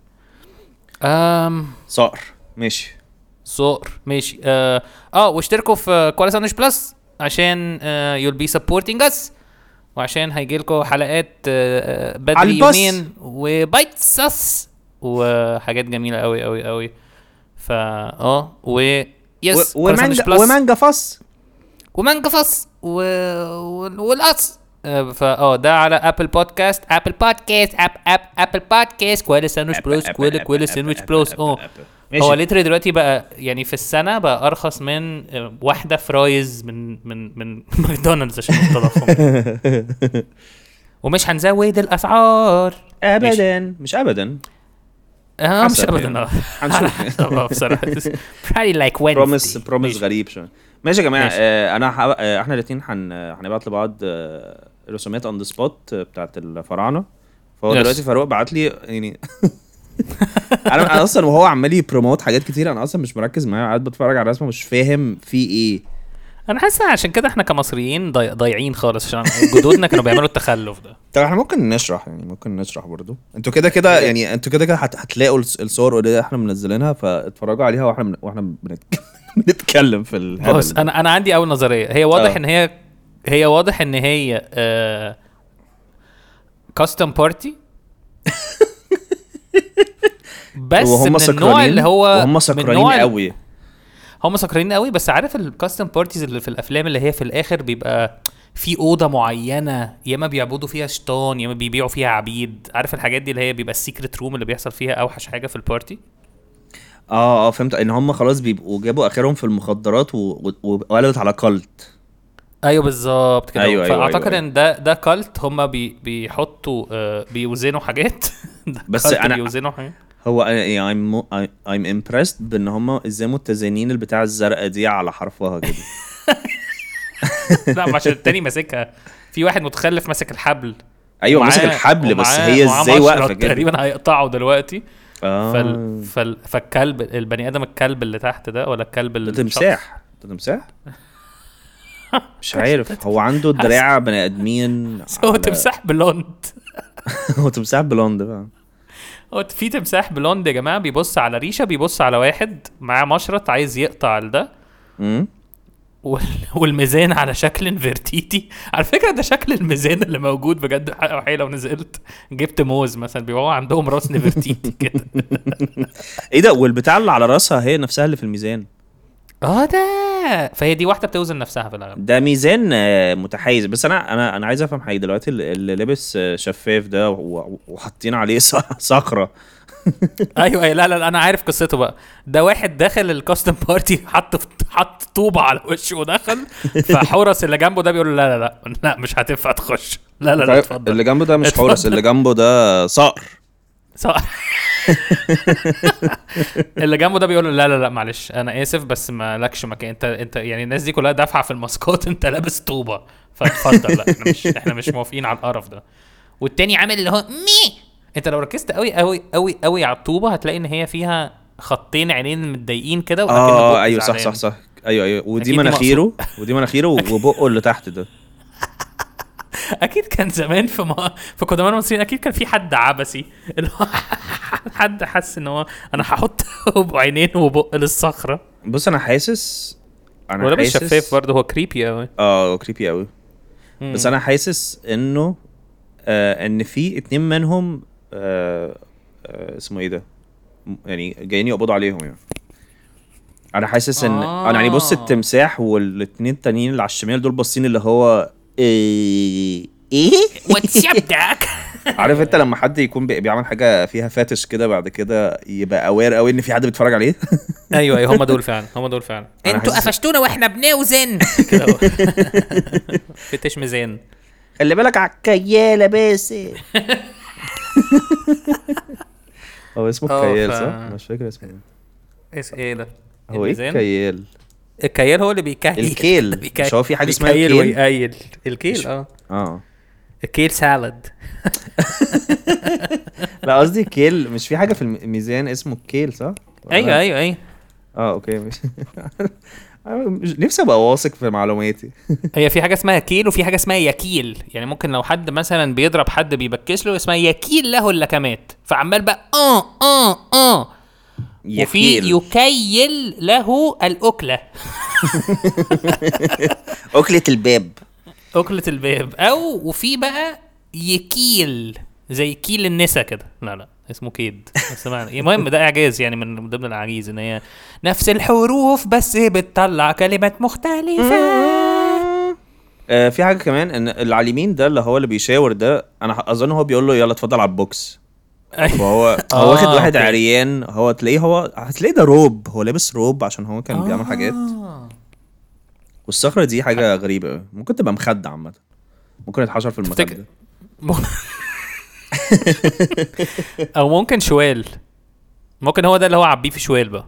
امم صقر ماشي صقر ماشي. اه, آه واشتركوا في كوالا ساندويتش بلس عشان آه you'll be supporting us وعشان هيجيلكوا حلقات آه بدري يومين وبايتسس وحاجات جميله قوي قوي قوي. فا اه و يس ومانجا ومانجا فص ومانجا فص و... والقص. فا اه ده على ابل بودكاست ابل بودكاست اب اب ابل بودكاست كوالا ساندويتش بلس كوالا كوالا ساندويتش بلس. اه هو ليتري دلوقتي بقى يعني في السنه بقى ارخص من واحده فرايز من من من ماكدونالدز عشان التضخم. ومش هنزود الاسعار ابدا مش ابدا اه مش ابدا هنشوف بصراحه probably like Wednesday. بروميس بروميس غريب شويه. ماشي يا جماعه. آه انا حب... آه احنا الاثنين هن... هنبعت لبعض آه رسومات اون ذا سبوت بتاعت الفراعنه. فهو Yes. دلوقتي فاروق بعت لي يعني انا انا اصلا وهو عمال يبروموت حاجات كتير انا اصلا مش مركز معاه قاعد بتفرج على الرسمه مش فاهم في ايه. انا حاسس عشان كده احنا كمصريين ضاي... ضايعين خالص عشان جدودنا كانوا بيعملوا التخلف ده. طب احنا ممكن نشرح يعني ممكن نشرح برضو. انتوا كده كده يعني انتوا كده كده هت... هتلاقوا الص- الصور اللي احنا منزلينها فاتفرجوا عليها واحنا من... واحنا بنت... بنتكلم في الهبل. بص انا انا عندي اول نظريه. هي واضح أوه. ان هي هي واضح ان هي آه... كاستم بارتي بس وهم من النوع اللي هو وهم من سكرانين النوع ال- قوي. هم سكرانين قوي. بس عارف الكاستم بارتيز اللي في الافلام اللي هي في الاخر بيبقى في اوضه معينه يا اما بيعبدوا فيها شيطان يا اما بيبيعوا فيها عبيد. عارف الحاجات دي اللي هي بيبقى السيكريت روم اللي بيحصل فيها اوحش حاجه في البارتي. اه اه فهمت ان هم خلاص بيبقوا جابوا اخرهم في المخدرات و... و... وقلبت على كالت. ايوه بالظبط كده. أيوة أيوة فاعتقد أيوة. ان ده ده كالت. هم بي بيحطوا آه بيوزنوا حاجات بس cult أنا- بيوزنوا حاجات. هو يعني I'm I'm impressed بان هم ازاي متزنين البتاع الزرقاء دي على حرفها كده. لا عشان التاني ماسكها، في واحد متخلف ماسك الحبل. ايوه ومعاه- ماسك الحبل، بس ومعاه- هي ومعاه ازاي مشرط واقفه كده؟ تقريبا هيقطعه دلوقتي. اه فال... فال... فالكلب البني ادم الكلب اللي تحت ده ولا الكلب ده الشخص؟ تمساح، ده تمساح. مش عارف، هو عنده دراع بني ادمين. هو على- تمساح بلوند. هو تمساح بلوند بقى. هو في تمساح بلوند يا جماعه بيبص على ريشه، بيبص على واحد معاه مشرط عايز يقطع ده، امم وال... والميزان على شكل انفرتيتي. على فكره ده شكل الميزان اللي موجود بجد. حقيقي لو نزلت جبت موز مثلا بيبقى عندهم راس نفرتيتي كده. ايه ده؟ والبتاع اللي على راسها هي نفسها اللي في الميزان. اه ده فهي دي واحده بتوزن نفسها في الاغلب. ده ميزان آه، متحيز. بس انا انا انا عايز افهم حاجه دلوقتي. اللي اللي لابس آه، شفاف ده و- وحاطين عليه ص- صخره. ايوه أيوة، لا لا انا عارف قصته بقى. ده واحد داخل الكاستم بارتي حط حط طوبه على وشه ودخل، فحورس اللي جنبه ده بيقول له لا لا لا لا مش هتنفع تخش، لا لا لا اتفضل. اللي جنبه ده مش اتفضل. حورس، اللي جنبه ده صقر. صح. اللي جنبه ده بيقول له لا لا لا معلش انا اسف بس ما لكش مكان، انت انت يعني الناس دي كلها دافعه في الماسكات، انت لابس طوبه فاتفضل. لا احنا مش احنا مش موافقين على القرف ده. والتاني عامل اللي هو مي. انت لو ركزت قوي قوي قوي قوي على الطوبه هتلاقي ان هي فيها خطين عينين متضايقين كده، وأكنه بق اه ايوه صح زعلان. صح صح ايوه ايوه. ودي أكيد دي مناخيره، ودي مناخيره وبقه اللي تحت ده. اكيد كان زمان في ما... في قدماء المصريين اكيد كان في حد عبسي اللي هو حد حس ان هو انا هحط عينين وبق للصخره. بص انا حاسس انا ولا مش حاسس شفاف برضه، هو كريبي قوي. اه كريبي قوي. بس انا حاسس انه آه ان في اتنين منهم آه آه اسمه ايه ده، م- يعني جايين يقبضوا عليهم يعني. انا حاسس ان آه. انا يعني بص التمساح والاتنين التانيين اللي على الشمال دول باصين اللي هو ايه ايه واتس اب داك. عارف انت لما حد يكون بي- بيعمل حاجه فيها فاتش كده بعد كده يبقى اوير قوي ان في حد بيتفرج عليه. ايوه ايوه هم دول فعلا، هم دول فعلا. أنا انتوا حاسس- قفشتونا واحنا بنوزن. كده هو. فتش ميزان. خلي بالك على الكياله بس. هو اسمه اه، الكيال ف- صح؟ مش فاكر اسمه ايه. ايش ايه ده؟ هو ايه الميزان؟ الكيال؟ الكيال هو اللي بيكيل. الكيل. بيكيل. مش هو في حاجة اسمها بيكيل الكيل؟ ويقيل. الكيل اه اه الكيل سالاد. لا قصدي كيل، مش في حاجه في الميزان اسمه الكيل صح؟ ولا ايوه لا؟ ايوه ايوه. اه اوكي مش أنا مش- نفسي ابقى واثق في معلوماتي. هي في حاجه اسمها كيل وفي حاجه اسمها يكيل. يعني ممكن لو حد مثلا بيضرب حد بيبكس له اسمها يكيل له اللكمات، فعمال بقى اه اه اه وفي يكيل. يكيل له الاكله. أكلة الباب. أكلة الباب. أو وفي بقى يكيل زي كيل النسا كده. لا لا اسمه كيد. بس معنى المهم ده إعجاز يعني من ضمن الأعاجيز إن هي نفس الحروف بس بتطلع كلمات مختلفة. آه في حاجه كمان ان اللي على اليمين ده اللي هو اللي بيشاور ده، انا اظن هو بيقول له يلا اتفضل على البوكس. فهو آه، هو واخد واحد أوكي. عريان. هو تلاقيه هو هتلاقيه ده روب، هو لابس روب عشان هو كان بيعمل حاجات. آه. والصخره دي حاجه غريبه أوي. ممكن تبقى مخده عامه، ممكن يتحشر في تفتكر- المخده. م- أو ممكن شوال. ممكن هو ده اللي هو عبيه في شوال بقى.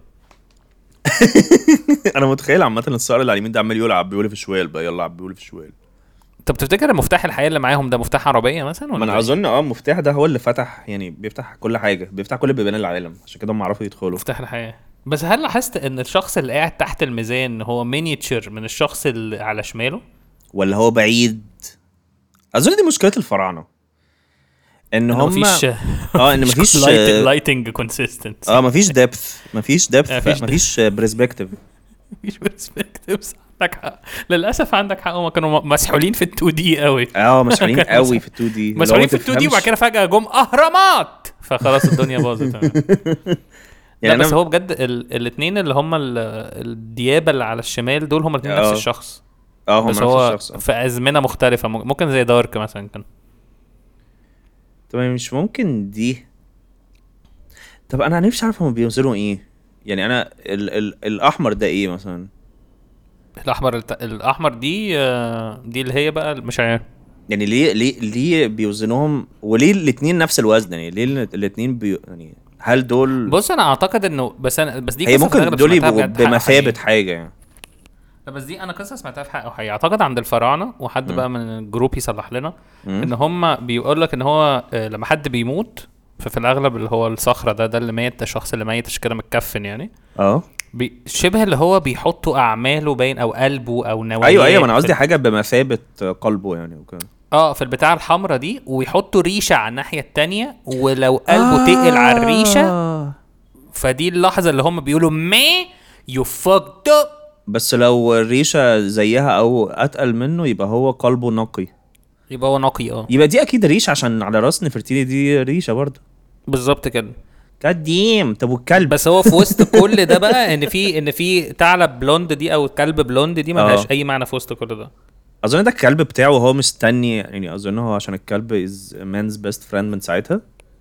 انا متخيل عامه الصقر اللي على اليمين ده عمال يقول عبيولي في الشوال بقى، يلا عبيولي في الشوال. طب تفتكر المفتاح الحقيقي اللي معاهم ده مفتاح عربية مثلا ولا ما انا إيه؟ اظن اه المفتاح ده هو اللي فتح، يعني بيفتح كل حاجه، بيفتح كل بيبان العالم، عشان كده هم عرفوا يدخلوا. مفتاح الحياة. بس هل لاحظت ان الشخص اللي قاعد تحت الميزان هو مينيتشر من الشخص اللي على شماله؟ ولا هو بعيد؟ اظن دي مشكله الفراعنه ان إنه هم مفيش اه ان مفيش لايتنج كونسيستنت. اه مفيش ديبث، مفيش ديبث، مفيش مفيش برسبكتيف. مفيش برسبكتيفز. عندك حق للاسف، عندك حق. هم كانوا مسحولين في ال2 دي قوي. اه مسحولين كان قوي مسح- في ال2 دي، مسحولين في ال2 دي وبعد كده فجاه جم اهرامات فخلاص الدنيا باظت. يعني لا بس أنا- هو بجد الاثنين اللي هم ال- الديابه اللي على الشمال دول هم الاثنين نفس آه. الشخص. اه هم بس نفس هو الشخص. آه. في ازمنه مختلفه. ممكن زي دارك مثلا كان. طب مش ممكن دي؟ طب انا نفسي اعرف هم بيوصلوا ايه. يعني انا ال ال الاحمر ده ايه مثلا؟ الاحمر الت... الاحمر دي آه، دي اللي هي بقى مش عارف. يعني ليه ليه ليه بيوزنوهم، وليه الاثنين نفس الوزن؟ يعني ليه الاثنين بي... يعني هل دول بص انا اعتقد انه بس انا بس دي هي قصة في ممكن الأغلب دول سمعتها يبقوا بجد حق بمثابه حقيقي. حاجه يعني. لا بس دي انا قصه سمعتها في حق حقيقي اعتقد عند الفراعنه وحد بقى من الجروب يصلح لنا ان هم بيقول لك ان هو آه، لما حد بيموت ففي الاغلب اللي هو الصخره ده ده اللي ميت، الشخص اللي ميت عشان كده متكفن يعني اه بي- شبه اللي هو بيحطوا اعماله باين او قلبه او نواياه ايوه ايوه، ما انا في قصدي ال- حاجه بمثابه قلبه يعني وكده. اه في البتاع الحمراء دي، ويحطوا ريشه على الناحيه التانية، ولو قلبه آه. تقل على الريشه فدي اللحظه اللي هم بيقولوا ما يو فاكد اب. بس لو الريشه زيها او اتقل منه يبقى هو قلبه نقي. يبقى هو نقي. اه يبقى دي اكيد ريشه، عشان على راس نفرتيتي دي ريشه برضه. بالظبط كده. قديم. طب والكلب؟ بس هو في وسط كل ده بقى ان في ان في ثعلب بلوند دي او كلب بلوند دي ملهاش آه. اي معنى في وسط كل ده. اظن ده الكلب بتاعه وهو مستني، يعني اظن هو عشان الكلب از مانز بيست فريند من ساعتها،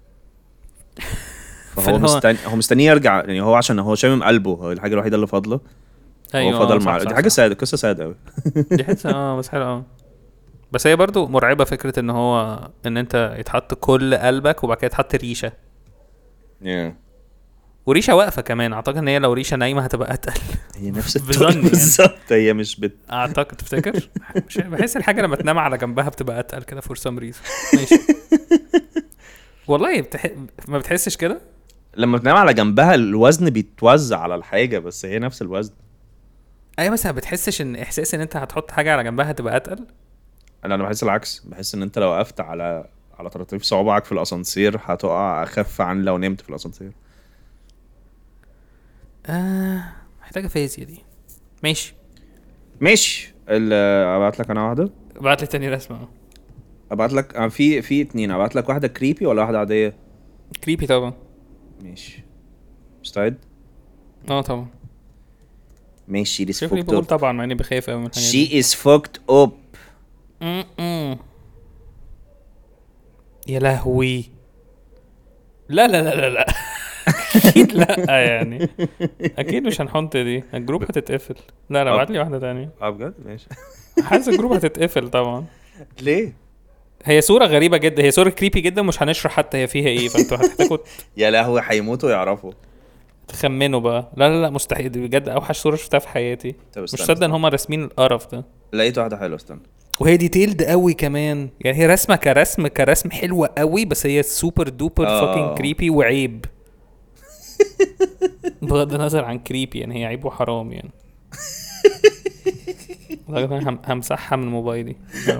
فهو فهو- مستني هو مستني يرجع، يعني هو عشان هو شامم قلبه، هو الحاجه الوحيده اللي فاضله. ايوه هو فضل صح مع صح دي حاجه صح. سادة، قصه سادة قوي. دي حته اه بس حلوه اه. بس هي برضو مرعبه فكره ان هو ان انت يتحط كل قلبك وبعد كده يتحط ريشه، وريشه واقفه كمان. اعتقد ان هي لو ريشه نايمه هتبقى اتقل. هي نفس بظني الطول يعني. بالظبط، هي مش بت اعتقد تفتكر مش بحس الحاجه لما تنام على جنبها بتبقى اتقل كده فور سام ريزون. ماشي والله بتح... ما بتحسش كده؟ لما بتنام على جنبها الوزن بيتوزع على الحاجه، بس هي نفس الوزن. ايوه بس ما بتحسش ان احساس ان انت هتحط حاجه على جنبها هتبقى اتقل؟ انا انا بحس العكس، بحس ان انت لو وقفت على على طراطيف صوابعك في الاسانسير هتقع اخف عن لو نمت في الاسانسير. آه محتاجه فيزياء دي. ماشي ماشي. ال- ابعت لك انا واحده. ابعت لي تاني رسمه. ابعت لك آه، في في اتنين، ابعت لك واحده كريبي ولا واحده عاديه؟ كريبي طبعا. ماشي مستعد. اه طبعا. ماشي. دي شوف لي بقول طبعا مع اني بخاف قوي من الحاجات دي. She is fucked up. م-م. يا لهوي. لا لا لا لا لا اكيد لا يعني اكيد مش هنحط دي، الجروب هتتقفل. لا لا ابعت لي واحده تانية. اه بجد ماشي. حاسس الجروب هتتقفل طبعا. ليه؟ هي صوره غريبه جدا، هي صوره كريبي جدا، مش هنشرح حتى هي فيها ايه، فانتوا هتحتاجوا يا لهوي هيموتوا يعرفوا. تخمنوا بقى. لا لا لا مستحيل، دي بجد اوحش صوره شفتها في حياتي. طب مش استنى، مصدق ان هم راسمين القرف ده. لقيت واحده حلوه، استنى. وهي ديتيلد قوي كمان، يعني هي رسمه كرسم كرسم حلوه قوي، بس هي سوبر دوبر آه. فاكينج كريبي وعيب. بغض النظر عن كريبي يعني هي عيب وحرام يعني. لغاية أنا هم- همسحها من موبايلي. يا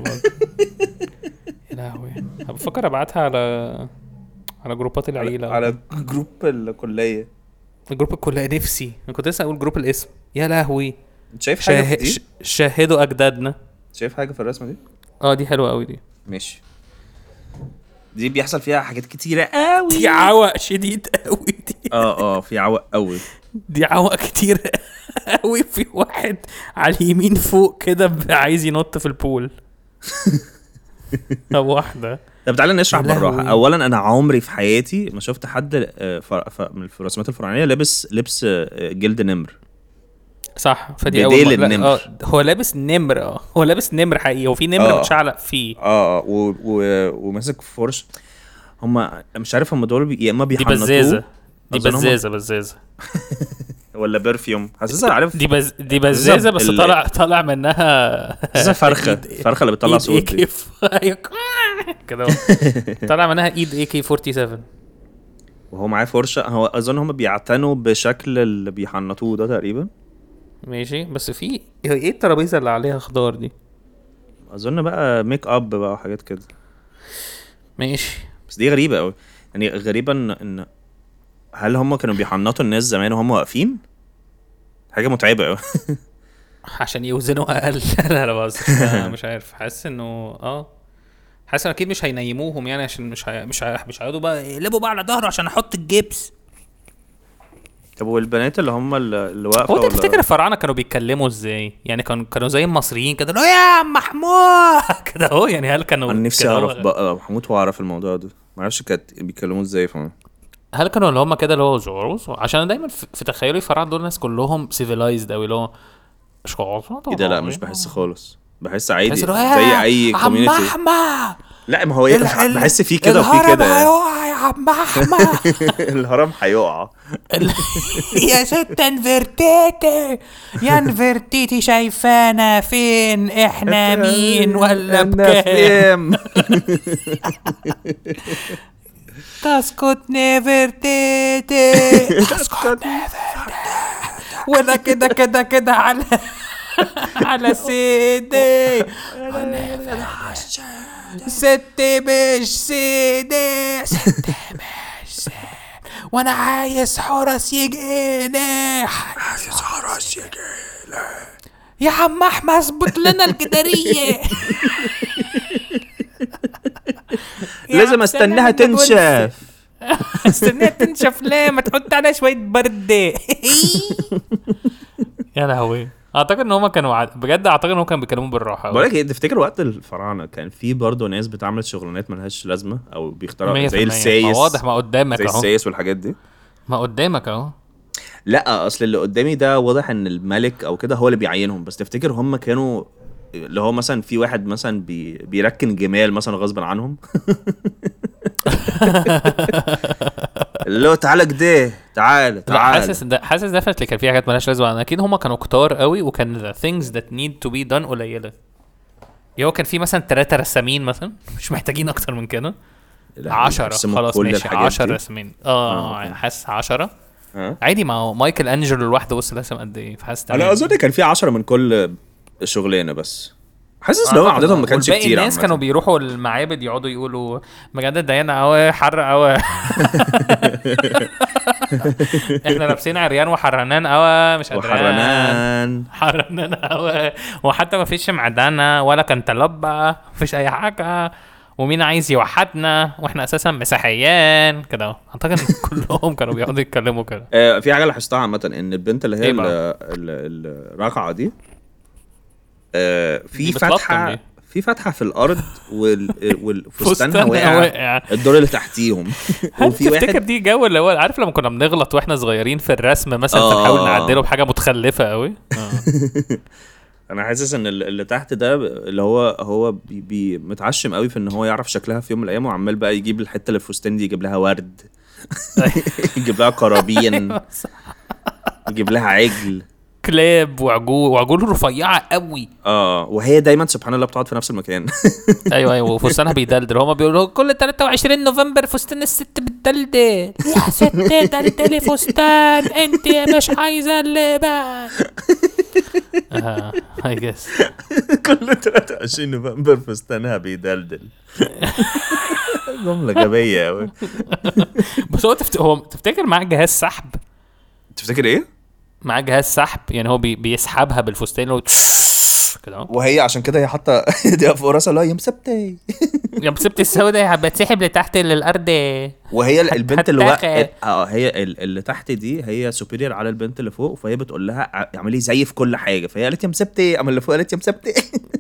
لهوي. بفكر ابعتها على على جروبات العيله. على, على جروب الكليه. الجروب الكليه. نفسي انا كنت لسه اقول جروب الاسم. يا لهوي. انت شايف حاجه في شاه... دي؟ ش... شاهدوا اجدادنا. شايف حاجه في الرسمه دي؟ اه دي حلوه قوي دي. ماشي. دي بيحصل فيها حاجات كتيره قوي. دي عوق شديد قوي دي. اه اه في عوق قوي. دي عوق كتير قوي. في واحد على اليمين فوق كده عايز ينط في البول. طب واحده. طب تعالى نشرح يا لهوي. بالراحه. اولا انا عمري في حياتي ما شفت حد آه، ف- ف- من الرسومات الفرعونيه لابس لبس آه، جلد نمر. صح فدي بديل اول مرة. لا، النمر. اه هو لابس نمر. اه هو لابس نمر حقيقي، وفي نمر آه. متشعلق فيه. اه اه و- و- وماسك فرش. هم مش عارف هم دول بي... يا اما دي بيحنطوه. بزازه. دي أظن هم- بزازه بزازه. ولا برفيوم. حاسسها عارف. دي بز... دي بزازه بس ال- طالع طالع منها. حاسسها فرخه. إيد- فرخه اللي بتطلع إيد صوت دي. إيه كي كده. طالع منها ايد اي كي سبعة وأربعين. وهو معاه فرشه. هو اظن هم بيعتنوا بشكل اللي بيحنطوه ده تقريبا. ماشي بس في ايه الترابيزه اللي عليها خضار دي؟ اظن بقى ميك اب بقى وحاجات كده. ماشي. بس دي غريبه قوي. يعني غريبه ان ان هل هم كانوا بيحنطوا الناس زمان وهم واقفين؟ حاجه متعبه قوي. عشان يوزنوا اقل. لا لا بس مش عارف، حاسس انه اه حاسس اكيد مش هينيموهم يعني، عشان مش هي... مش هي... مش هيقعدوا بقى يقلبوا بقى على ظهره عشان احط الجبس. طب والبنات اللي هم اللي اللي واقفه هو انت ولا- تفتكر الفراعنه كانوا بيتكلموا ازاي؟ يعني كانوا كانوا زي المصريين كده، لا يا عم محمود كده اهو يعني. هل كانوا انا نفسي كانوا- اعرف بقى، هموت واعرف الموضوع ده. ما اعرفش كانت بيتكلموا ازاي. فاهم؟ هل كانوا اللي هم كده اللي هو زوروس؟ عشان انا دايما في في تخيلي الفراعنه دول ناس كلهم سيفيلايزد قوي، اللي هو ايه ده؟ لا مش بحس خالص. بحس عادي بحس زي اللي هو اي عم كوميونتي. احمد لا ما هو إيه، بحس فيه كده وفيه الهرم كده. هيقع يا عم احمد. الهرم هيقع. يا ست نفرتيتي، يا نفرتيتي شايفانا فين، احنا مين ولا بكام؟ تسكت نفرتيتي، تسكت نفرتيتي، ولا كده كده كده على على سيدي، ستي مش سيدي، ستي مش سيدي، وانا عايز حرس يجيني، عايز حرس يجيني يا عم احمد، اظبط لنا الجدارية. لازم استناها تنشف. استناها تنشف ليه؟ ما تحط عليها شوية برد. يا لهوي. اعتقد ان هما كانوا عاد... بجد اعتقد ان هما كانوا بيتكلموا بالراحه. بقول لك ايه، تفتكر وقت الفراعنه كان في برضه ناس بتعمل شغلانات ملهاش لازمه او بيخترعوا زي السايس؟ ما واضح، ما قدامك زي اهو، السايس والحاجات دي. ما قدامك اهو. لا اصل اللي قدامي ده واضح ان الملك او كده هو اللي بيعينهم، بس تفتكر هم كانوا اللي هو مثلا في واحد مثلا بي... بيركن جمال مثلا غصبا عنهم؟ اللي هو تعالى كده، تعالى تعالى. حاسس ده حاسس ده اللي كان فيه حاجات مالهاش لازمه. اكيد هما كانوا كتار قوي، وكان the things that need to be done قليله. يعني هو كان في مثلا ثلاثة رسامين مثلا، مش محتاجين اكتر من كده. عشرة خلاص ماشي، عشرة رسامين. اه, آه حاسس عشرة آه. عادي. ما هو مايكل انجلو لوحده بص رسم قد ايه، فحاسس انا اظن كان في عشرة من كل شغلانه، بس حاسس ان هو عددهم ما كانش كتير. الناس كانوا بيروحوا المعابد يقعدوا يقولوا بجد ديانا او حر او احنا لابسين عريان وحرنان او مش قادرين وحرنان حرنان او، وحتى ما فيش معدنه ولا كنتالوبه، ما فيش اي حاجه، ومين عايز يوحدنا واحنا اساسا مسيحيين كده. اعتقد كلهم كانوا بيقعدوا يتكلموا كده. آه في حاجه لاحظتها عامه، ان البنت اللي هي الراقعه دي آه في فتحه في فتحه في الارض والفستانها واقع الدور اللي تحتيهم. وفي واحد تفتكر دي جو اللي هو عارف لما كنا بنغلط واحنا صغيرين في الرسم مثلا، آه فنحاول نعدله بحاجه متخلفه قوي. آه. انا حاسس ان اللي تحت ده اللي هو هو بي, بي متعشم قوي في ان هو يعرف شكلها في يوم من الايام، وعمال بقى يجيب الحته اللي الفستان دي يجيب لها ورد، يجيب لها قرابين، يجيب لها عجل، كلاب وعجول، وعجول رفيعه قوي. اه وهي دايما سبحان الله بتقعد في نفس المكان. ايوه ايوه وفستانها بيدلدل. هما بيقولوا كل ثلاثة وعشرين نوفمبر فستان الست بتدلدل. يا ست دلدلي فستان انت مش عايزه اللبان. اه اي جس كل ثلاثة وعشرين نوفمبر فستانها بيدلدل. جمله غبيه قوي. بس هو تفت... هو تفتكر معاه جهاز سحب؟ تفتكر ايه معاه جهاز سحب؟ يعني هو بي... بيسحبها بالفستان لو كده، وهي عشان كده هي حاطه دي فوق راسها. لا يا مسبتي يا مسبتي السوداء بتسحب لتحت للارض. وهي البنت اللي واقفه اه هي اللي تحت دي هي سوبيريور على البنت اللي فوق، فهي بتقول لها اعملي زي في كل حاجه، فهي قالت يا مسبتي، اما اللي فوق قالت يا مسبتي.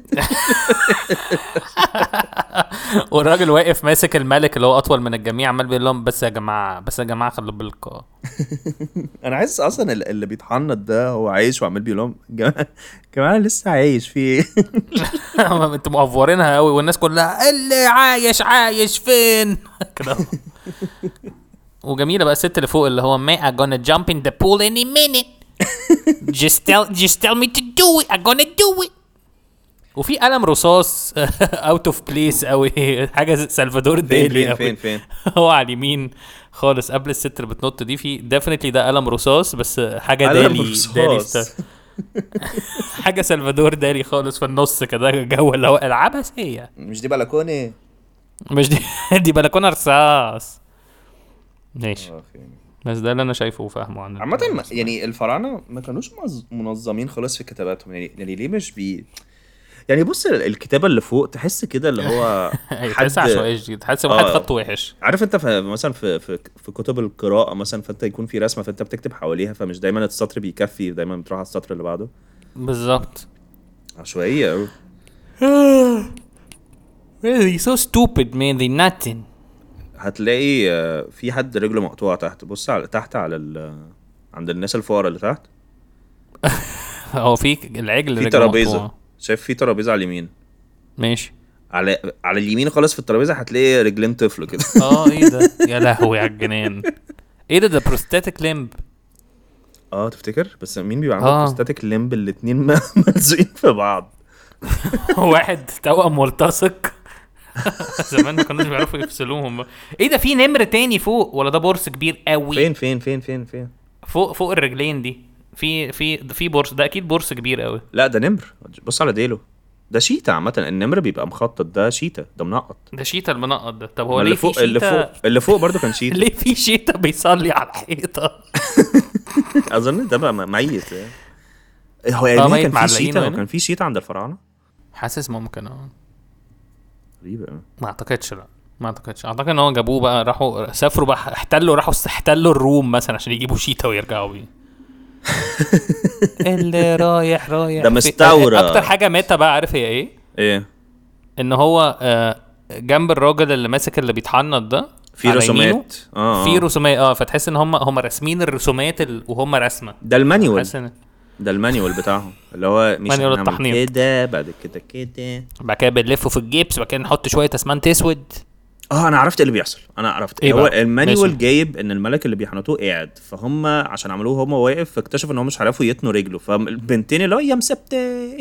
والراجل واقف ماسك الملك اللي هو اطول من الجميع، عمال بيقول لهم بس يا جماعه بس يا جماعه خلوا بالكم. انا حاسس اصلا اللي بيتحنط ده هو عايش، وعمال بيقول لهم جماعه جماعه لسه عايش في انتوا مقفورينها قوي، والناس كلها اللي عايش عايش فين كده. وجميله بقى الست اللي فوق اللي هو ما I'm gonna jump in the pool any minute. just tell just tell me to do it I'm gonna do it. وفي قلم رصاص اوت اوف بليس قوي، حاجه سلفادور دالي. فين فين هو على اليمين خالص قبل الست اللي بتنط دي، في ديفينتلي ده قلم رصاص، بس حاجه دالي دالي حاجه سلفادور دالي خالص في النص كده، جو اللي هو العبثيه. مش دي بلكونه، مش دي دي بلكونه رصاص. ماشي بس ده اللي انا شايفه وفاهمه عن عامه. يعني الفراعنه ما كانوش منظمين خالص في كتاباتهم. يعني, يعني ليه مش بي يعني بص الكتابه اللي فوق تحس كده اللي هو حد عشوائي، تحس واحد خطه وحش. عارف انت في مثلا في في في كتب القراءه مثلا، فانت يكون في رسمه فانت بتكتب حواليها، فمش دايما السطر بيكفي، دايما بتروح على السطر اللي بعده. بالظبط عشوائيه قوي. really so stupid man they nothing. هتلاقي في حد رجله مقطوعه تحت. بص على تحت على ال... عند الناس الفقراء اللي تحت. هو في العجل في ترابيزه، شايف في ترابيزه على اليمين. ماشي. على على اليمين خالص في الترابيزه هتلاقي رجلين طفل كده. اه ايه ده يا لهوي على الجنان. ايه ده ده بروستاتيك ليمب. اه تفتكر بس مين بيبقى عنده آه. بروستاتيك ليمب الاتنين م- ملزوقين في بعض؟ واحد توأم ملتصق. زمان ما كانوش بيعرفوا يفصلوهم. ايه ده في نمر تاني فوق ولا ده بورس كبير قوي؟ فين فين فين فين فين فوق فوق الرجلين دي في في في بورس، ده اكيد بورس كبير قوي. لا ده نمر، بص على ديله، ده شيتا. عامه النمر بيبقى مخطط، ده شيتا، ده منقط. ده شيتا المنقط ده. طب هو اللي ليه في فوق اللي شيتا؟ فوق اللي فوق برضو كان شيتا. ليه في شيتا بيصلي على الحيطه؟ اظن ده بقى م- ميت يعني. هو آه، يعني ميت كان في معلقينه شيتا هنا؟ وكان في شيتا عند الفراعنه. حاسس ممكن اه. غريبه أوي. ما اعتقدش، لا ما اعتقدش. اعتقد ان هو جابوه بقى، راحوا سافروا بقى، احتلوا راحوا احتلوا الروم مثلا عشان يجيبوا شيتا ويرجعوا بيه. اللي رايح رايح ده في- مستورد. اكتر حاجه ميتا بقى عارف هي ايه؟ ايه ان هو آه، جنب الراجل اللي ماسك اللي بيتحنط ده في على يمينه رسومات اه في آه. رسومات اه، فتحس ان هم هم راسمين الرسومات ال... وهم رسمه. ده المانيوال، حاسس ان ده المانيوال بتاعهم اللي هو مش مانيوال هنعمل التحنيط. كده بعد كده كده. بعد كده بنلفه في الجيبس، بعد كده نحط شويه اسمنت اسود. اه انا عرفت اللي بيحصل، انا عرفت إيه هو بقى؟ المانيوال ماشي. جايب ان الملك اللي بيحنطوه قاعد، فهم عشان عملوه هم واقف فاكتشفوا ان هم مش عارفوا يتنوا رجله، فالبنتين اللي هو يا مسبتة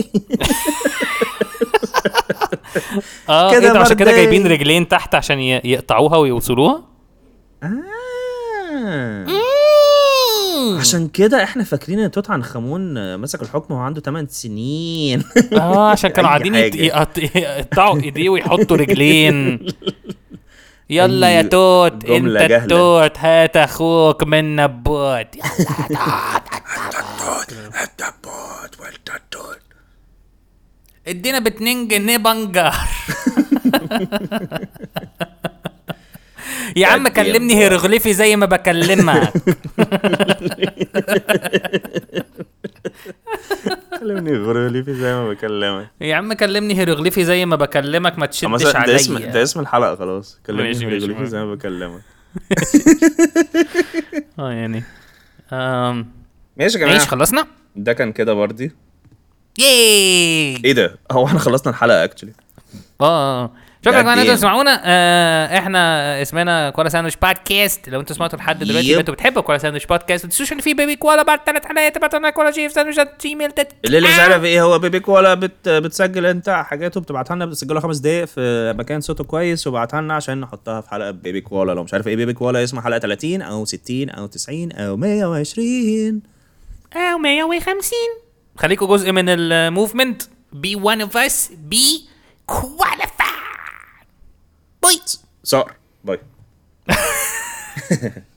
اه كده كده عشان كده بردان. جايبين رجلين تحت عشان ي... يقطعوها ويوصلوها. آه. عشان كده احنا فاكرين ان توت عنخ امون مسك الحكم وهو عنده ثمانية سنين. اه عشان كانوا أي قاعدين يت- حاجة. يقط- يقطعوا ايديه ويحطوا رجلين. يلا يا أي توت انت جملة جهلة. التوت، هات اخوك من نبوت. ادينا باتنين جنيه بنجر. يا عم قد إيه كلمني يا هيروغليفي زي ما بكلمك. كلمني غرولي زي ما بكلمك. يا عم كلمني هيروغليفي زي ما بكلمك، ما تشدش مثلا ده اسم عليا. ده اسم الحلقة خلاص، كلمني ماشي، ماشي، غرولي ماشي. زي ما بكلمك. اه يعني امم ماشي يا ماشي جماعة، خلصنا. ده كان كده بردي. ياي. ايه ده، هو احنا خلصنا الحلقة اكشلي. اه شكرا قد كمان انتوا إيه؟ تسمعونا. آه احنا اسمنا كولا ساندويتش بودكاست. لو انتوا سمعتوا لحد دلوقتي يب. يبقى انتوا بتحبوا كولا ساندويتش بودكاست. ما تنسوش ان في بيبي كولا بعد ثلاث حلقات ابعتوا لنا كولا شيف ساندويتشات جيميل دوت كوم. اللي اللي مش عارف ايه هو بيبي كولا، بت بتسجل انت حاجاته بتبعتها لنا، بتسجلها خمس دقايق في مكان صوته كويس وبعتها لنا عشان نحطها في حلقة بيبي كولا. لو مش عارف ايه بيبي كولا، اسمها حلقة ثلاثين او ستين او تسعين او مية وعشرين او مية وخمسين. خليكوا جزء من الموفمنت. be one of us. be qualified. باي. صار باي.